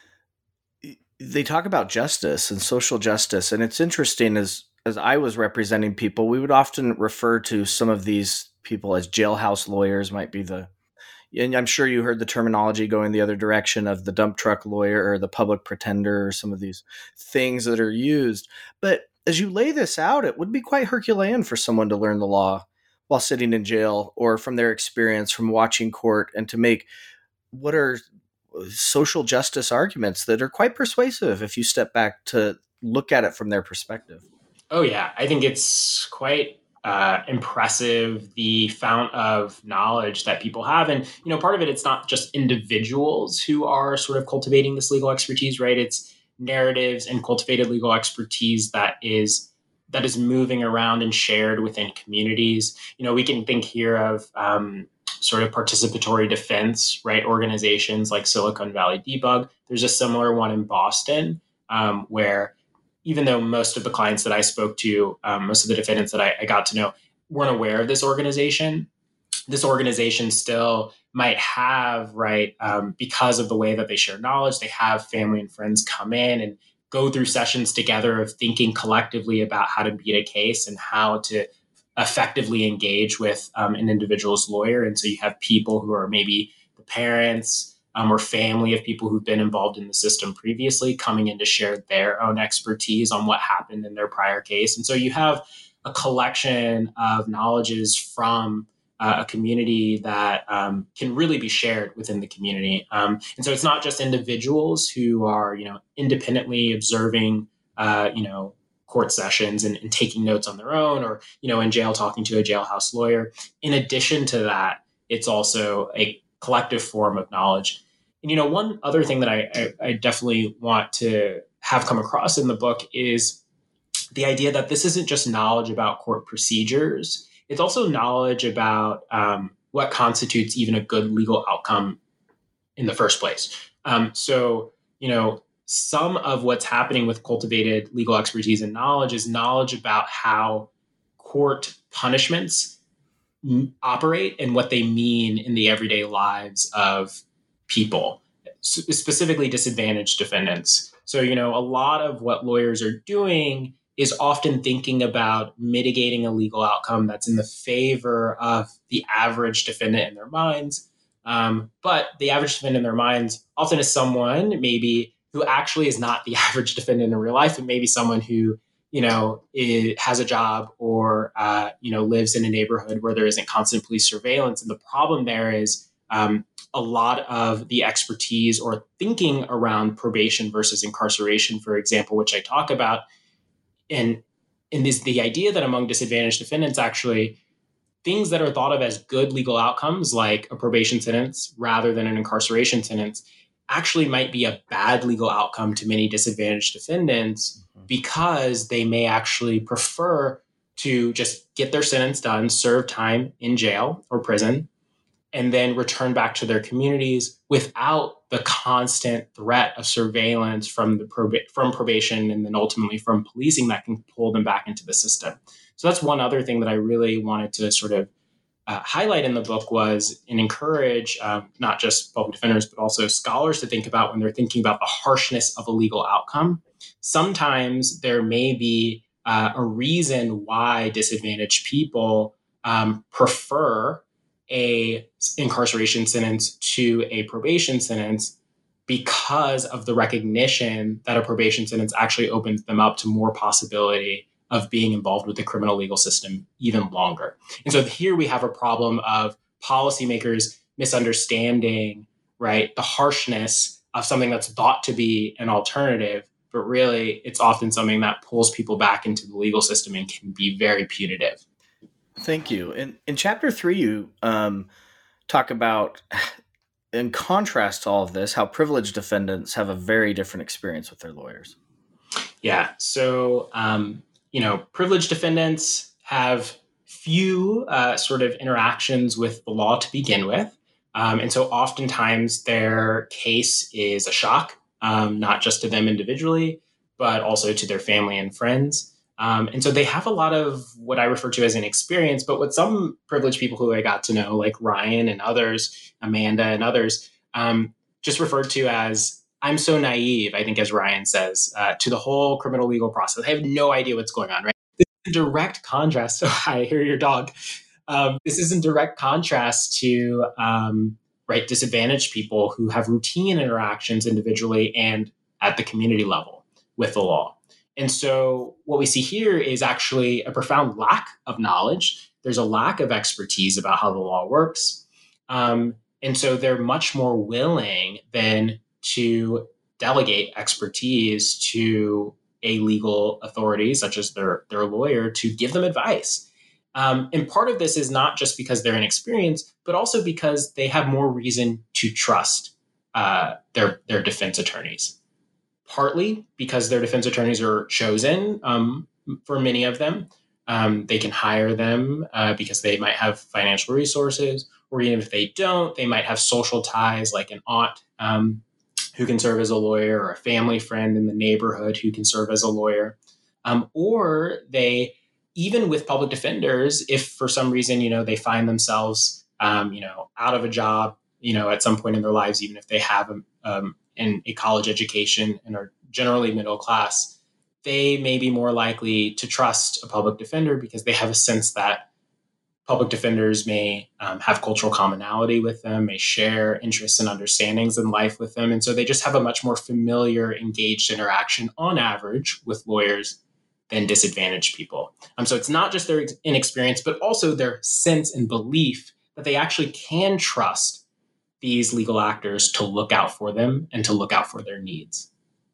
they talk about justice and social justice, and it's interesting as as I was representing people, we would often refer to some of these people as jailhouse lawyers. Might be the, and I'm sure you heard the terminology going the other direction of the dump truck lawyer or the public pretender or some of these things that are used. But as you lay this out, it would be quite Herculean for someone to learn the law while sitting in jail, or from their experience from watching court, and to make what are social justice arguments that are quite persuasive if you step back to look at it from their perspective. Oh, yeah. I think it's quite uh, impressive, the fount of knowledge that people have. And, you know, part of it, it's not just individuals who are sort of cultivating this legal expertise, right? It's narratives and cultivated legal expertise that is that is moving around and shared within communities. You know, we can think here of um, sort of participatory defense, right? Organizations like Silicon Valley Debug. There's a similar one in Boston um, where even though most of the clients that I spoke to, um, most of the defendants that I, I got to know weren't aware of this organization, this organization still might have, right, um, because of the way that they share knowledge, they have family and friends come in and go through sessions together of thinking collectively about how to beat a case and how to effectively engage with um, an individual's lawyer. And so you have people who are maybe the parents, Um, or family of people who've been involved in the system previously coming in to share their own expertise on what happened in their prior case. And so you have a collection of knowledges from uh, a community that um, can really be shared within the community. Um, and so it's not just individuals who are, you know, independently observing, uh, you know, court sessions and, and taking notes on their own, or, you know, in jail talking to a jailhouse lawyer. In addition to that, it's also a collective form of knowledge. And, you know, one other thing that I, I, I definitely want to have come across in the book is the idea that this isn't just knowledge about court procedures. It's also knowledge about um, what constitutes even a good legal outcome in the first place. Um, so, you know, some of what's happening with cultivated legal expertise and knowledge is knowledge about how court punishments m- operate and what they mean in the everyday lives of people, specifically disadvantaged defendants. So, you know, a lot of what lawyers are doing is often thinking about mitigating a legal outcome that's in the favor of the average defendant in their minds. Um, but the average defendant in their minds often is someone maybe who actually is not the average defendant in real life, and maybe someone who, you know, is, has a job or, uh, you know, lives in a neighborhood where there isn't constant police surveillance. And the problem there is, um, a lot of the expertise or thinking around probation versus incarceration, for example, which I talk about, and in this, the idea that among disadvantaged defendants, actually, things that are thought of as good legal outcomes, like a probation sentence rather than an incarceration sentence, actually might be a bad legal outcome to many disadvantaged defendants, mm-hmm. because they may actually prefer to just get their sentence done, serve time in jail or prison, and then return back to their communities without the constant threat of surveillance from the proba- from probation and then ultimately from policing that can pull them back into the system. So that's one other thing that I really wanted to sort of uh, highlight in the book was and encourage um, not just public defenders, but also scholars to think about when they're thinking about the harshness of a legal outcome. Sometimes there may be uh, a reason why disadvantaged people um, prefer a incarceration sentence to a probation sentence because of the recognition that a probation sentence actually opens them up to more possibility of being involved with the criminal legal system even longer. And so here we have a problem of policymakers misunderstanding, right, the harshness of something that's thought to be an alternative, but really it's often something that pulls people back into the legal system and can be very punitive. Thank you. In in chapter three, you um, talk about, in contrast to all of this, how privileged defendants have a very different experience with their lawyers. Yeah. So, um, you know, privileged defendants have few uh, sort of interactions with the law to begin with. Um, and so oftentimes their case is a shock, um, not just to them individually, but also to their family and friends. Um, and so they have a lot of what I refer to as an experience, but what some privileged people who I got to know, like Ryan and others, Amanda and others, um, just referred to as, I'm so naive, I think, as Ryan says, uh, to the whole criminal legal process. I have no idea what's going on, right? This is in direct contrast. So I hear your dog. Um, this is in direct contrast to, um, right, disadvantaged people who have routine interactions individually and at the community level with the law. And so what we see here is actually a profound lack of knowledge. There's a lack of expertise about how the law works. Um, and so they're much more willing than to delegate expertise to a legal authority, such as their, their lawyer, to give them advice. Um, and part of this is not just because they're inexperienced, but also because they have more reason to trust uh, their, their defense attorneys. Partly because their defense attorneys are chosen um, for many of them. Um, they can hire them uh, because they might have financial resources, or even if they don't, they might have social ties like an aunt um, who can serve as a lawyer, or a family friend in the neighborhood who can serve as a lawyer. Um, or they, even with public defenders, if for some reason, you know, they find themselves, um, you know, out of a job, you know, at some point in their lives, even if they have a, um, in a college education and are generally middle class, they may be more likely to trust a public defender because they have a sense that public defenders may um, have cultural commonality with them, may share interests and understandings in life with them. And so they just have a much more familiar, engaged interaction on average with lawyers than disadvantaged people. Um, so it's not just their inexperience, but also their sense and belief that they actually can trust these legal actors to look out for them and to look out for their needs.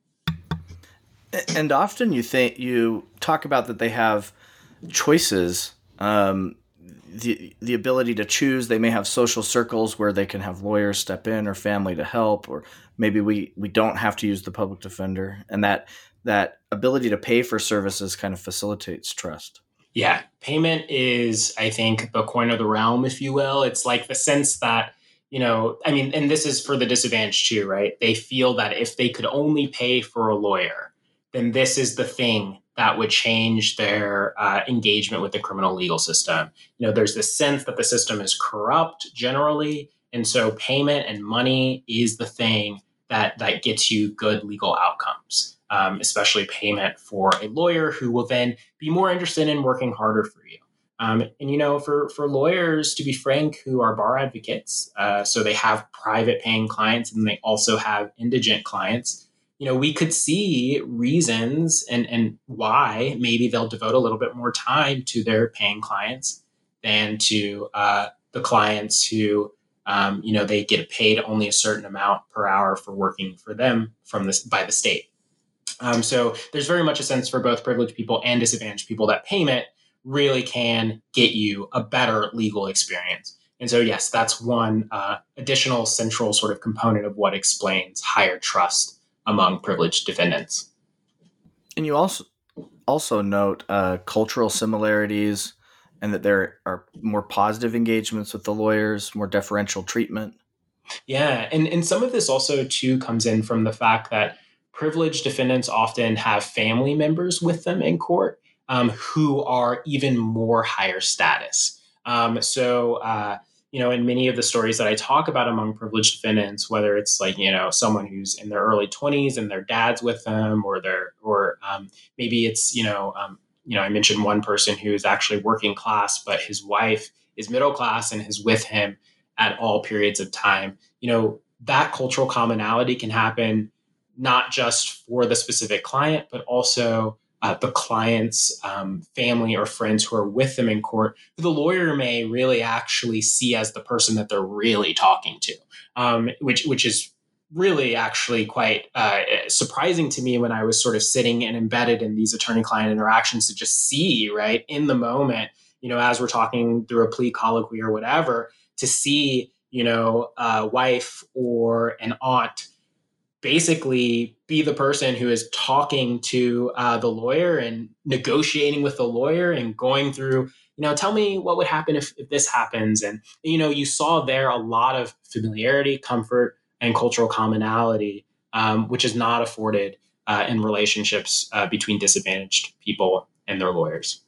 And often you think you talk about that they have choices, um, the the ability to choose. They may have social circles where they can have lawyers step in or family to help, or maybe we, we don't have to use the public defender. And that that ability to pay for services kind of facilitates trust. Yeah, payment is, I think, the coin of the realm, if you will. It's like the sense that, you know, I mean, and this is for the disadvantaged too, right? They feel that if they could only pay for a lawyer, then this is the thing that would change their uh, engagement with the criminal legal system. You know, there's this sense that the system is corrupt generally. And so payment and money is the thing that, that gets you good legal outcomes, um, especially payment for a lawyer who will then be more interested in working harder for you. Um, and, you know, for, for lawyers, to be frank, who are bar advocates, uh, so they have private paying clients and they also have indigent clients, you know, we could see reasons and, and why maybe they'll devote a little bit more time to their paying clients than to uh, the clients who, um, you know, they get paid only a certain amount per hour for working for them from this by the state. Um, so there's very much a sense for both privileged people and disadvantaged people that payment really can get you a better legal experience. And so, yes, that's one uh, additional central sort of component of what explains higher trust among privileged defendants. And you also also note uh, cultural similarities and that there are more positive engagements with the lawyers, more deferential treatment. Yeah, and and some of this also too comes in from the fact that privileged defendants often have family members with them in court um, who are even more higher status. Um, so, uh, you know, in many of the stories that I talk about among privileged defendants, whether it's like you know someone who's in their early twenties and their dad's with them, or their or um, maybe it's you know um, you know I mentioned one person who's actually working class, but his wife is middle class and is with him at all periods of time. You know, that cultural commonality can happen not just for the specific client, but also uh, the client's um, family or friends who are with them in court, who the lawyer may really actually see as the person that they're really talking to, um, which which is really actually quite uh, surprising to me when I was sort of sitting and embedded in these attorney-client interactions to just see, right, in the moment, you know, as we're talking through a plea colloquy or whatever, to see, you know, a wife or an aunt basically be the person who is talking to uh, the lawyer and negotiating with the lawyer and going through, you know, tell me what would happen if, if this happens. And, you know, you saw there a lot of familiarity, comfort, and cultural commonality, um, which is not afforded uh, in relationships uh, between disadvantaged people and their lawyers.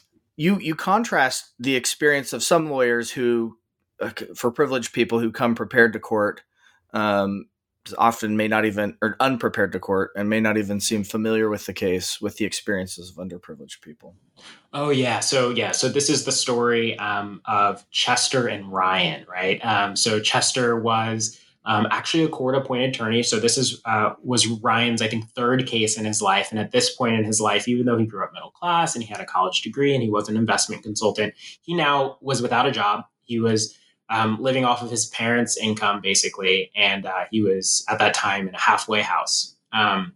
You you contrast the experience of some lawyers who, uh, for privileged people who come prepared to court, um, often may not even, or unprepared to court, and may not even seem familiar with the case, with the experiences of underprivileged people. Oh yeah, so yeah, so this is the story um, of Chester and Ryan, right? Um, so Chester was um, actually a court-appointed attorney. So this is uh, was Ryan's, I think, third case in his life. And at this point in his life, even though he grew up middle class and he had a college degree and he was an investment consultant, he now was without a job. He was um, living off of his parents' income, basically, and uh, he was at that time in a halfway house. Um,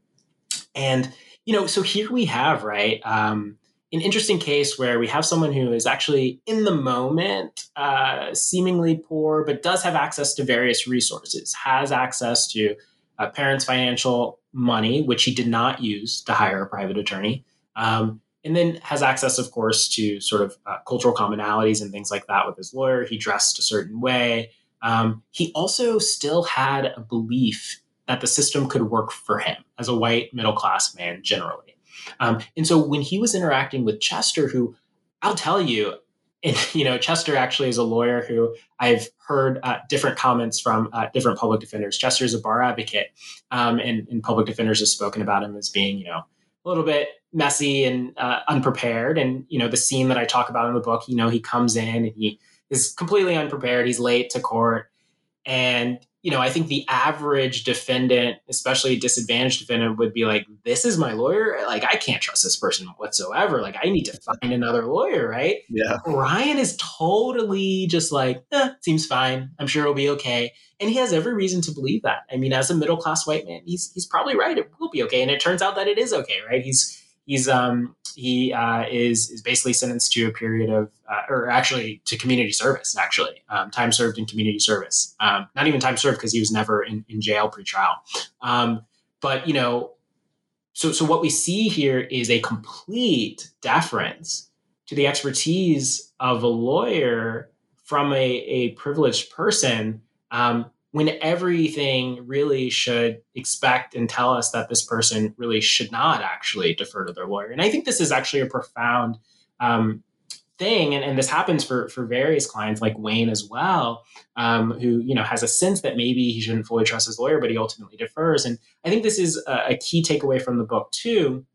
and you know, so here we have, right? Um, an interesting case where we have someone who is actually in the moment, uh, seemingly poor, but does have access to various resources, has access to uh, parents' financial money, which he did not use to hire a private attorney. Um, and then has access, of course, to sort of uh, cultural commonalities and things like that with his lawyer. He dressed a certain way. Um, he also still had a belief that the system could work for him as a white middle class man generally. Um, and so when he was interacting with Chester, who I'll tell you, and you know, Chester actually is a lawyer who I've heard uh, different comments from uh, different public defenders. Chester is a bar advocate, um, and, and public defenders have spoken about him as being, you know, a little bit messy and uh, unprepared. And you know, the scene that I talk about in the book, you know, he comes in and he is completely unprepared. He's late to court. And, you know, I think the average defendant, especially a disadvantaged defendant, would be like, this is my lawyer. Like, I can't trust this person whatsoever. Like, I need to find another lawyer, right? Yeah. Ryan is totally just like, eh, seems fine. I'm sure it'll be okay. And he has every reason to believe that. I mean, as a middle-class white man, he's he's probably right. It will be okay. And it turns out that it is okay, right? He's he's um he uh, is is basically sentenced to a period of, uh, or actually to community service, actually um, time served in community service. Um, not even time served because he was never in, in jail pre-trial. Um, but you know, so so what we see here is a complete deference to the expertise of a lawyer from a, a privileged person. Um, when everything really should expect and tell us that this person really should not actually defer to their lawyer. And I think this is actually a profound um, thing. And, and this happens for, for various clients like Wayne as well, um, who, you know, has a sense that maybe he shouldn't fully trust his lawyer, but he ultimately defers. And I think this is a, a key takeaway from the book too,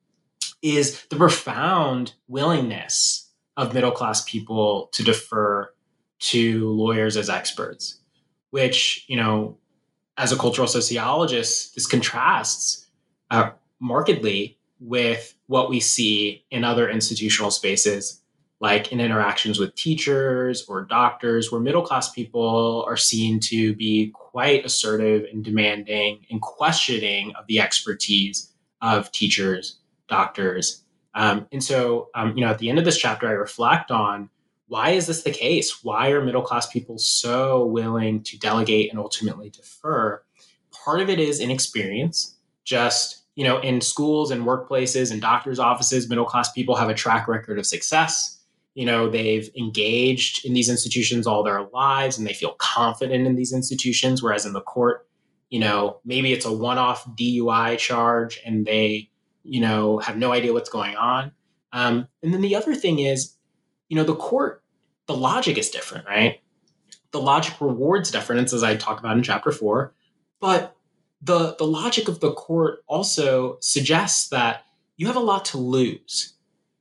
is the profound willingness of middle-class people to defer to lawyers as experts, which, you know, as a cultural sociologist, this contrasts uh, markedly with what we see in other institutional spaces, like in interactions with teachers or doctors, where middle-class people are seen to be quite assertive and demanding and questioning of the expertise of teachers, doctors. Um, and so, um, you know, at the end of this chapter, I reflect on, why is this the case? Why are middle-class people so willing to delegate and ultimately defer? Part of it is inexperience, just, you know, in schools and workplaces and doctors' offices, middle-class people have a track record of success. You know, they've engaged in these institutions all their lives and they feel confident in these institutions. Whereas in the court, you know, maybe it's a one-off D U I charge and they, you know, have no idea what's going on. Um, and then the other thing is, you know, the court, the logic is different, right? The logic rewards deference, as I talked about in chapter four, but the, the logic of the court also suggests that you have a lot to lose.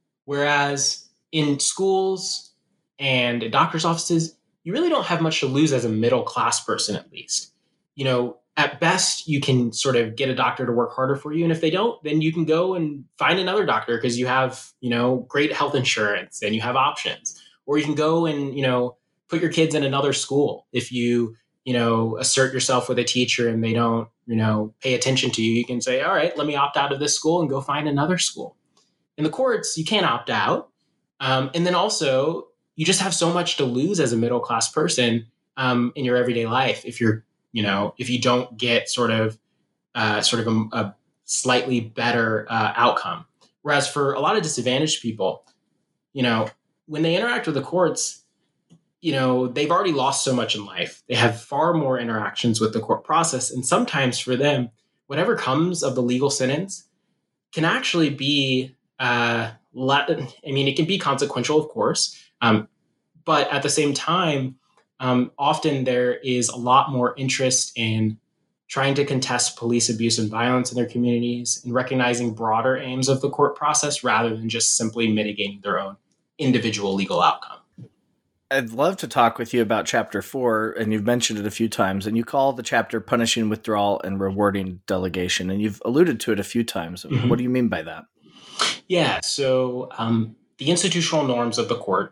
Whereas in schools and in doctors' offices, you really don't have much to lose as a middle-class person, at least. You know, at best, you can sort of get a doctor to work harder for you. And if they don't, then you can go and find another doctor because you have, you know, great health insurance and you have options. Or you can go and, you know, put your kids in another school. If you, you know, assert yourself with a teacher and they don't, you know, pay attention to you, you can say, all right, let me opt out of this school and go find another school. In the courts, you can't opt out. Um, and then also, you just have so much to lose as a middle-class person um, in your everyday life if you're, you know, if you don't get sort of, uh, sort of a, a slightly better uh, outcome. Whereas for a lot of disadvantaged people, you know, when they interact with the courts, you know, they've already lost so much in life. They have far more interactions with the court process. And sometimes for them, whatever comes of the legal sentence can actually be, uh, let, I mean, it can be consequential, of course. Um, but at the same time, um, often there is a lot more interest in trying to contest police abuse and violence in their communities and recognizing broader aims of the court process rather than just simply mitigating their own individual legal outcome. I'd love to talk with you about chapter four, and you've mentioned it a few times, and you call the chapter Punishing Withdrawal and Rewarding Delegation, and you've alluded to it a few times. Mm-hmm. What do you mean by that? Yeah, so um, the institutional norms of the court,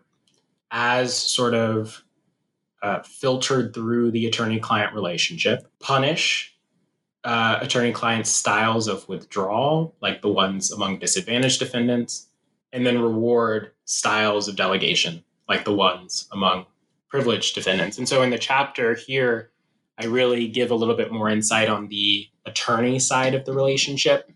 as sort of uh, filtered through the attorney-client relationship, punish uh, attorney-client styles of withdrawal, like the ones among disadvantaged defendants, and then reward styles of delegation, like the ones among privileged defendants. And so in the chapter here, I really give a little bit more insight on the attorney side of the relationship.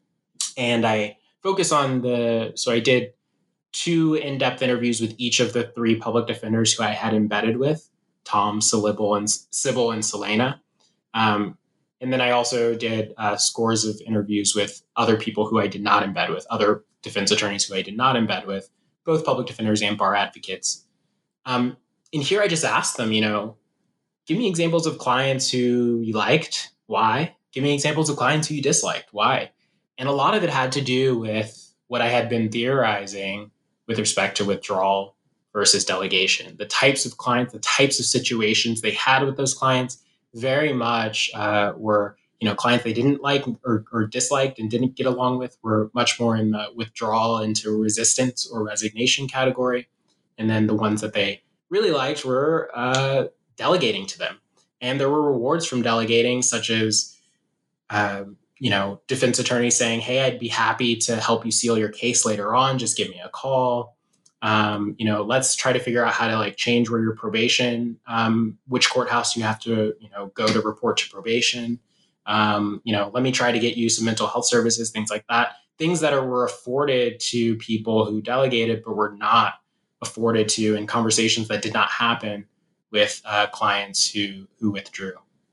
And I focus on the, so I did two in-depth interviews with each of the three public defenders who I had embedded with, Tom, Sybil, and Sybil and Selena. Um, and then I also did uh, scores of interviews with other people who I did not embed with, other defense attorneys who I did not embed with, both public defenders and bar advocates. Um, and here I just asked them, you know, give me examples of clients who you liked. Why? Give me examples of clients who you disliked. Why? And a lot of it had to do with what I had been theorizing with respect to withdrawal versus delegation. The types of clients, the types of situations they had with those clients very much uh, were, you know, clients they didn't like or, or disliked and didn't get along with were much more in the withdrawal into resistance or resignation category. And then the ones that they really liked were uh, delegating to them. And there were rewards from delegating, such as, um, you know, defense attorneys saying, hey, I'd be happy to help you seal your case later on. Just give me a call. Um, you know, let's try to figure out how to like change where your probation, um, which courthouse you have to, you know, go to report to probation. Um, you know, let me try to get you some mental health services, things like that. Things that are, were afforded to people who delegated, but were not afforded to in conversations that did not happen with uh, clients who who withdrew.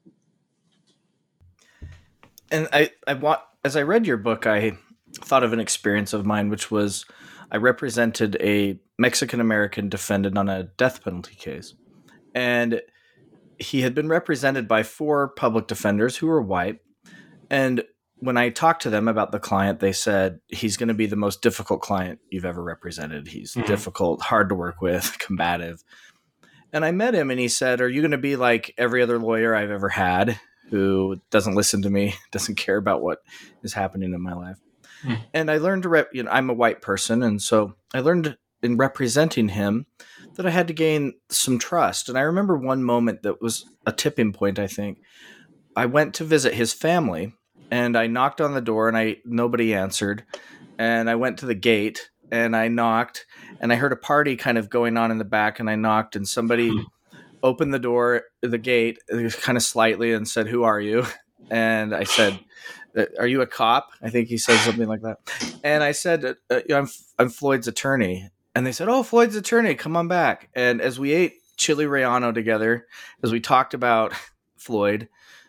And I, I want, as I read your book, I thought of an experience of mine, which was I represented a Mexican-American defendant on a death penalty case. And he had been represented by four public defenders who were white. And when I talked to them about the client, they said, he's going to be the most difficult client you've ever represented. He's mm-hmm. difficult, hard to work with, combative. And I met him and he said, are you going to be like every other lawyer I've ever had who doesn't listen to me, doesn't care about what is happening in my life? Mm. And I learned to rep, you know, I'm a white person. And so I learned in representing him that I had to gain some trust. And I remember one moment that was a tipping point, I think. I went to visit his family and I knocked on the door and I nobody answered. And I went to the gate and I knocked and I heard a party kind of going on in the back, and I knocked and somebody opened the door, the gate kind of slightly and said, who are you? And I said, uh, are you a cop? I think he said something like that. And I said, uh, uh, I'm, I'm Floyd's attorney. And they said, oh, Floyd's attorney, come on back. And as we ate chili relleno together, as we talked about Floyd,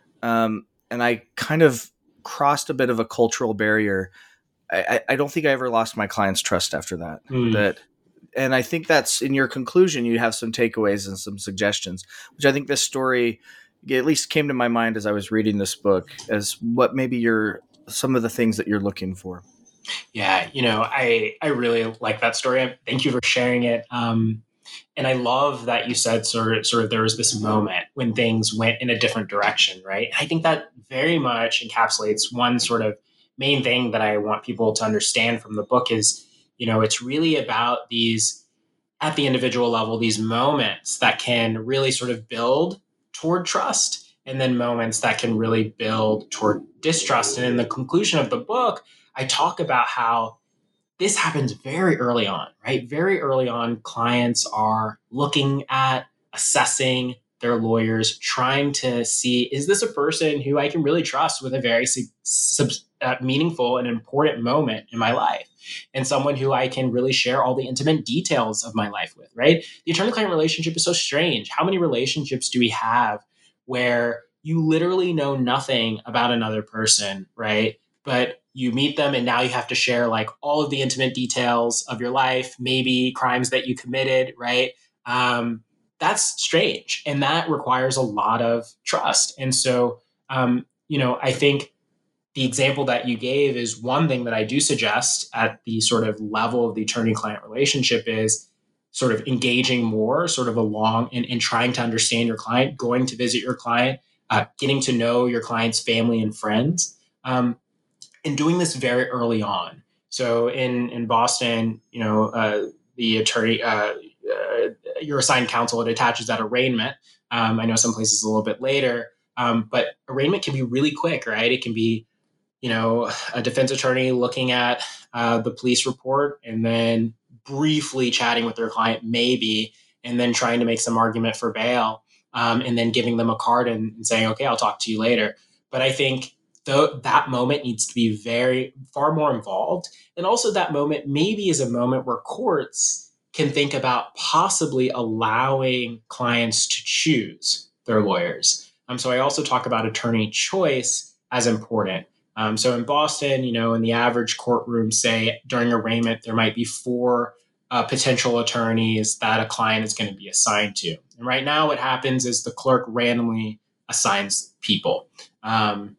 um, and I kind of crossed a bit of a cultural barrier. I, I don't think I ever lost my client's trust after that. Mm. That, and I think that's in your conclusion, you have some takeaways and some suggestions, which I think this story at least came to my mind as I was reading this book as what maybe you're, some of the things that you're looking for. Yeah. You know, I, I really like that story. Thank you for sharing it. Um, and I love that you said sort of, sort of there was this moment when things went in a different direction, right? I think that very much encapsulates one sort of main thing that I want people to understand from the book is, you know, it's really about these, at the individual level, these moments that can really sort of build toward trust, and then moments that can really build toward distrust. And in the conclusion of the book, I talk about how this happens very early on, right? Very early on, clients are looking at, assessing their lawyers, trying to see, is this a person who I can really trust with a very sub, uh, meaningful and important moment in my life? And someone who I can really share all the intimate details of my life with, right? The attorney-client relationship is so strange. How many relationships do we have where you literally know nothing about another person, right? But you meet them and now you have to share like all of the intimate details of your life, maybe crimes that you committed, right? Um, that's strange. And that requires a lot of trust. And so, um, you know, I think the example that you gave is one thing that I do suggest at the sort of level of the attorney-client relationship is sort of engaging more, sort of along and, and trying to understand your client, going to visit your client, uh, getting to know your client's family and friends, um, and doing this very early on. So in, in Boston, you know, uh, the attorney, uh, uh, your assigned counsel, it attaches that arraignment. Um, I know some places a little bit later, um, but arraignment can be really quick, right? It can be, you know, a defense attorney looking at uh, the police report and then briefly chatting with their client, maybe, and then trying to make some argument for bail, um, and then giving them a card and, and saying, okay, I'll talk to you later. But I think th- that moment needs to be very, far more involved. And also that moment maybe is a moment where courts can think about possibly allowing clients to choose their lawyers. Um, so I also talk about attorney choice as important. Um, so in Boston, you know, in the average courtroom, say during arraignment, there might be four uh, potential attorneys that a client is going to be assigned to. And right now what happens is the clerk randomly assigns people. Um,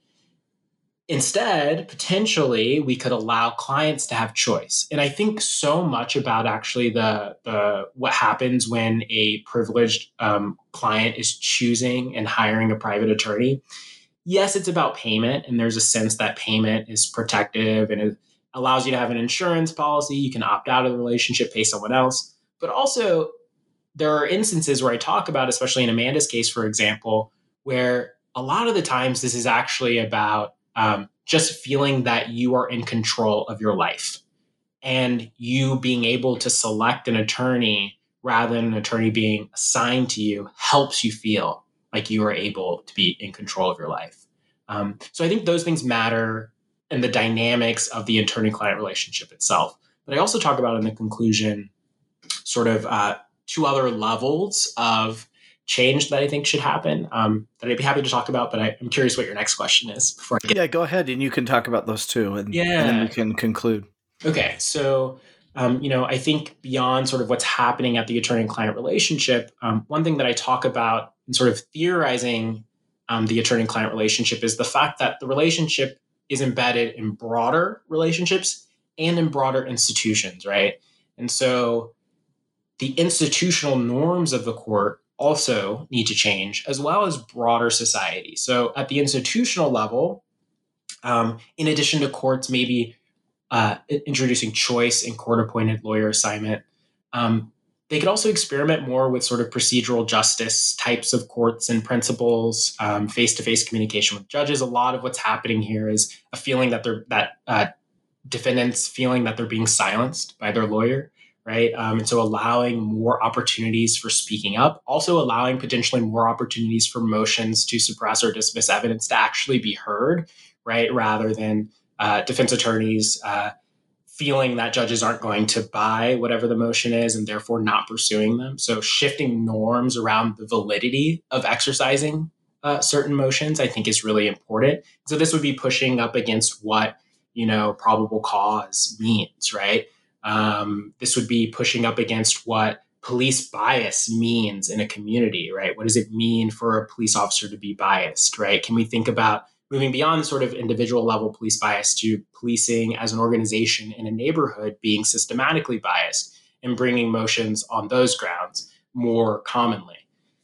instead, potentially, we could allow clients to have choice. And I think so much about actually the, the what happens when a privileged um, client is choosing and hiring a private attorney. Yes, it's about payment, and there's a sense that payment is protective and it allows you to have an insurance policy. You can opt out of the relationship, pay someone else. But also, there are instances where I talk about, especially in Amanda's case, for example, where a lot of the times this is actually about um, just feeling that you are in control of your life and you being able to select an attorney rather than an attorney being assigned to you helps you feel like you are able to be in control of your life. Um, so I think those things matter in the dynamics of the attorney-client relationship itself. But I also talk about in the conclusion sort of uh, two other levels of change that I think should happen um, that I'd be happy to talk about, but I, I'm curious what your next question is before I get. Yeah, go ahead and you can talk about those two and, yeah. and then we can conclude. Okay, so Um, you know, I think beyond sort of what's happening at the attorney and client relationship, um, one thing that I talk about in sort of theorizing um, the attorney and client relationship is the fact that the relationship is embedded in broader relationships and in broader institutions, right? And so the institutional norms of the court also need to change, as well as broader society. So at the institutional level, um, in addition to courts maybe Uh, introducing choice in court-appointed lawyer assignment. Um, they could also experiment more with sort of procedural justice types of courts and principles, um, face-to-face communication with judges. A lot of what's happening here is a feeling that they're that uh, defendants feeling that they're being silenced by their lawyer, right? Um, and so allowing more opportunities for speaking up, also allowing potentially more opportunities for motions to suppress or dismiss evidence to actually be heard, right? Rather than uh, defense attorneys uh, feeling that judges aren't going to buy whatever the motion is and therefore not pursuing them. So shifting norms around the validity of exercising uh, certain motions, I think, is really important. So this would be pushing up against what, you know, probable cause means, right? Um, this would be pushing up against what police bias means in a community, right? What does it mean for a police officer to be biased, right? Can we think about moving beyond the sort of individual level police bias to policing as an organization in a neighborhood being systematically biased and bringing motions on those grounds more commonly?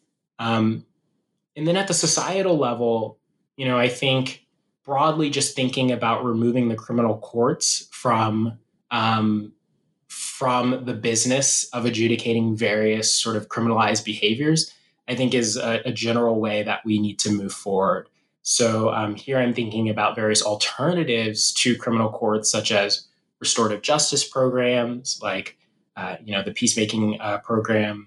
Um, and then at the societal level, you know, I think broadly just thinking about removing the criminal courts from um, from the business of adjudicating various sort of criminalized behaviors, I think is a, a general way that we need to move forward. So um, here I'm thinking about various alternatives to criminal courts, such as restorative justice programs, like uh, you know the peacemaking uh, program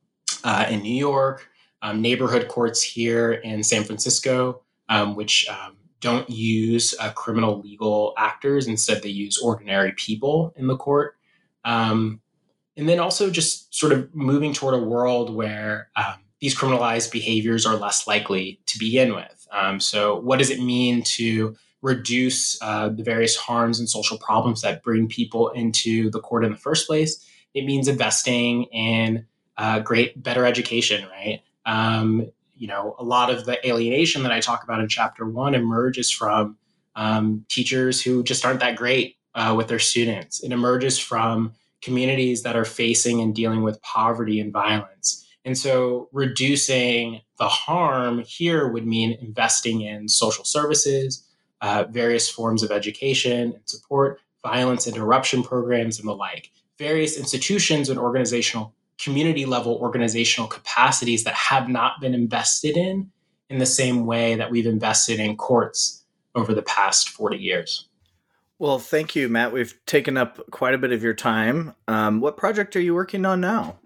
uh, in New York, um, neighborhood courts here in San Francisco, um, which um, don't use uh, criminal legal actors. Instead, they use ordinary people in the court. Um, and then also just sort of moving toward a world where um, these criminalized behaviors are less likely to begin with. Um, so what does it mean to reduce uh, the various harms and social problems that bring people into the court in the first place? It means investing in uh, great, better education, right? Um, you know, a lot of the alienation that I talk about in chapter one emerges from um, teachers who just aren't that great uh, with their students. It emerges from communities that are facing and dealing with poverty and violence. And so reducing the harm here would mean investing in social services, uh, various forms of education and support, violence interruption programs, and the like. Various institutions and organizational, community level organizational capacities that have not been invested in in the same way that we've invested in courts over the past forty years. Well, thank you, Matt. We've taken up quite a bit of your time. Um, what project are you working on now?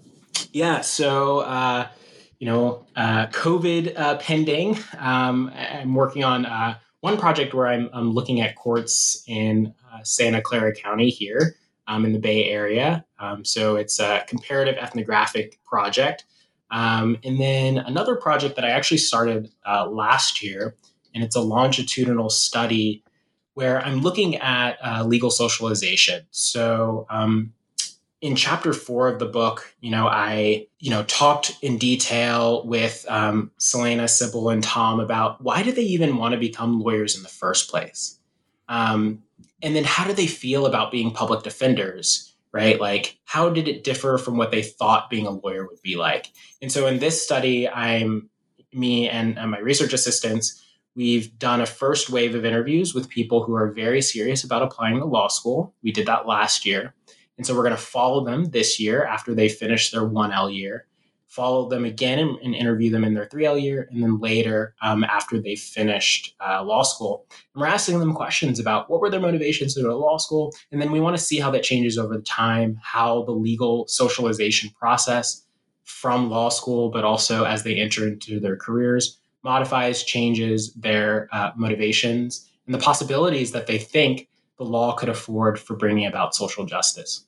Yeah, so, uh, you know, uh, COVID uh, pending, um, I'm working on uh, one project where I'm, I'm looking at courts in uh, Santa Clara County here um, in the Bay Area. Um, so it's a comparative ethnographic project. Um, and then another project that I actually started uh, last year, and it's a longitudinal study where I'm looking at uh, legal socialization. So um, in chapter four of the book, you know, I, you know, talked in detail with um, Selena, Sybil, and Tom about why did they even want to become lawyers in the first place? Um, and then how do they feel about being public defenders, right? Like, how did it differ from what they thought being a lawyer would be like? And so in this study, I'm, me and, and my research assistants, we've done a first wave of interviews with people who are very serious about applying to law school. We did that last year. And so we're going to follow them this year after they finish their one L year, follow them again and, and interview them in their three L year, and then later um, after they've finished uh, law school. And we're asking them questions about what were their motivations to go to law school. And then we want to see how that changes over time, how the legal socialization process from law school, but also as they enter into their careers, modifies, changes their uh, motivations and the possibilities that they think the law could afford for bringing about social justice.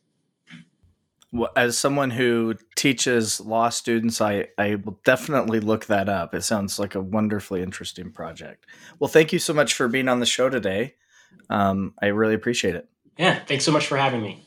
Well, as someone who teaches law students, I, I will definitely look that up. It sounds like a wonderfully interesting project. Well, thank you so much for being on the show today. Um, I really appreciate it. Yeah, thanks so much for having me.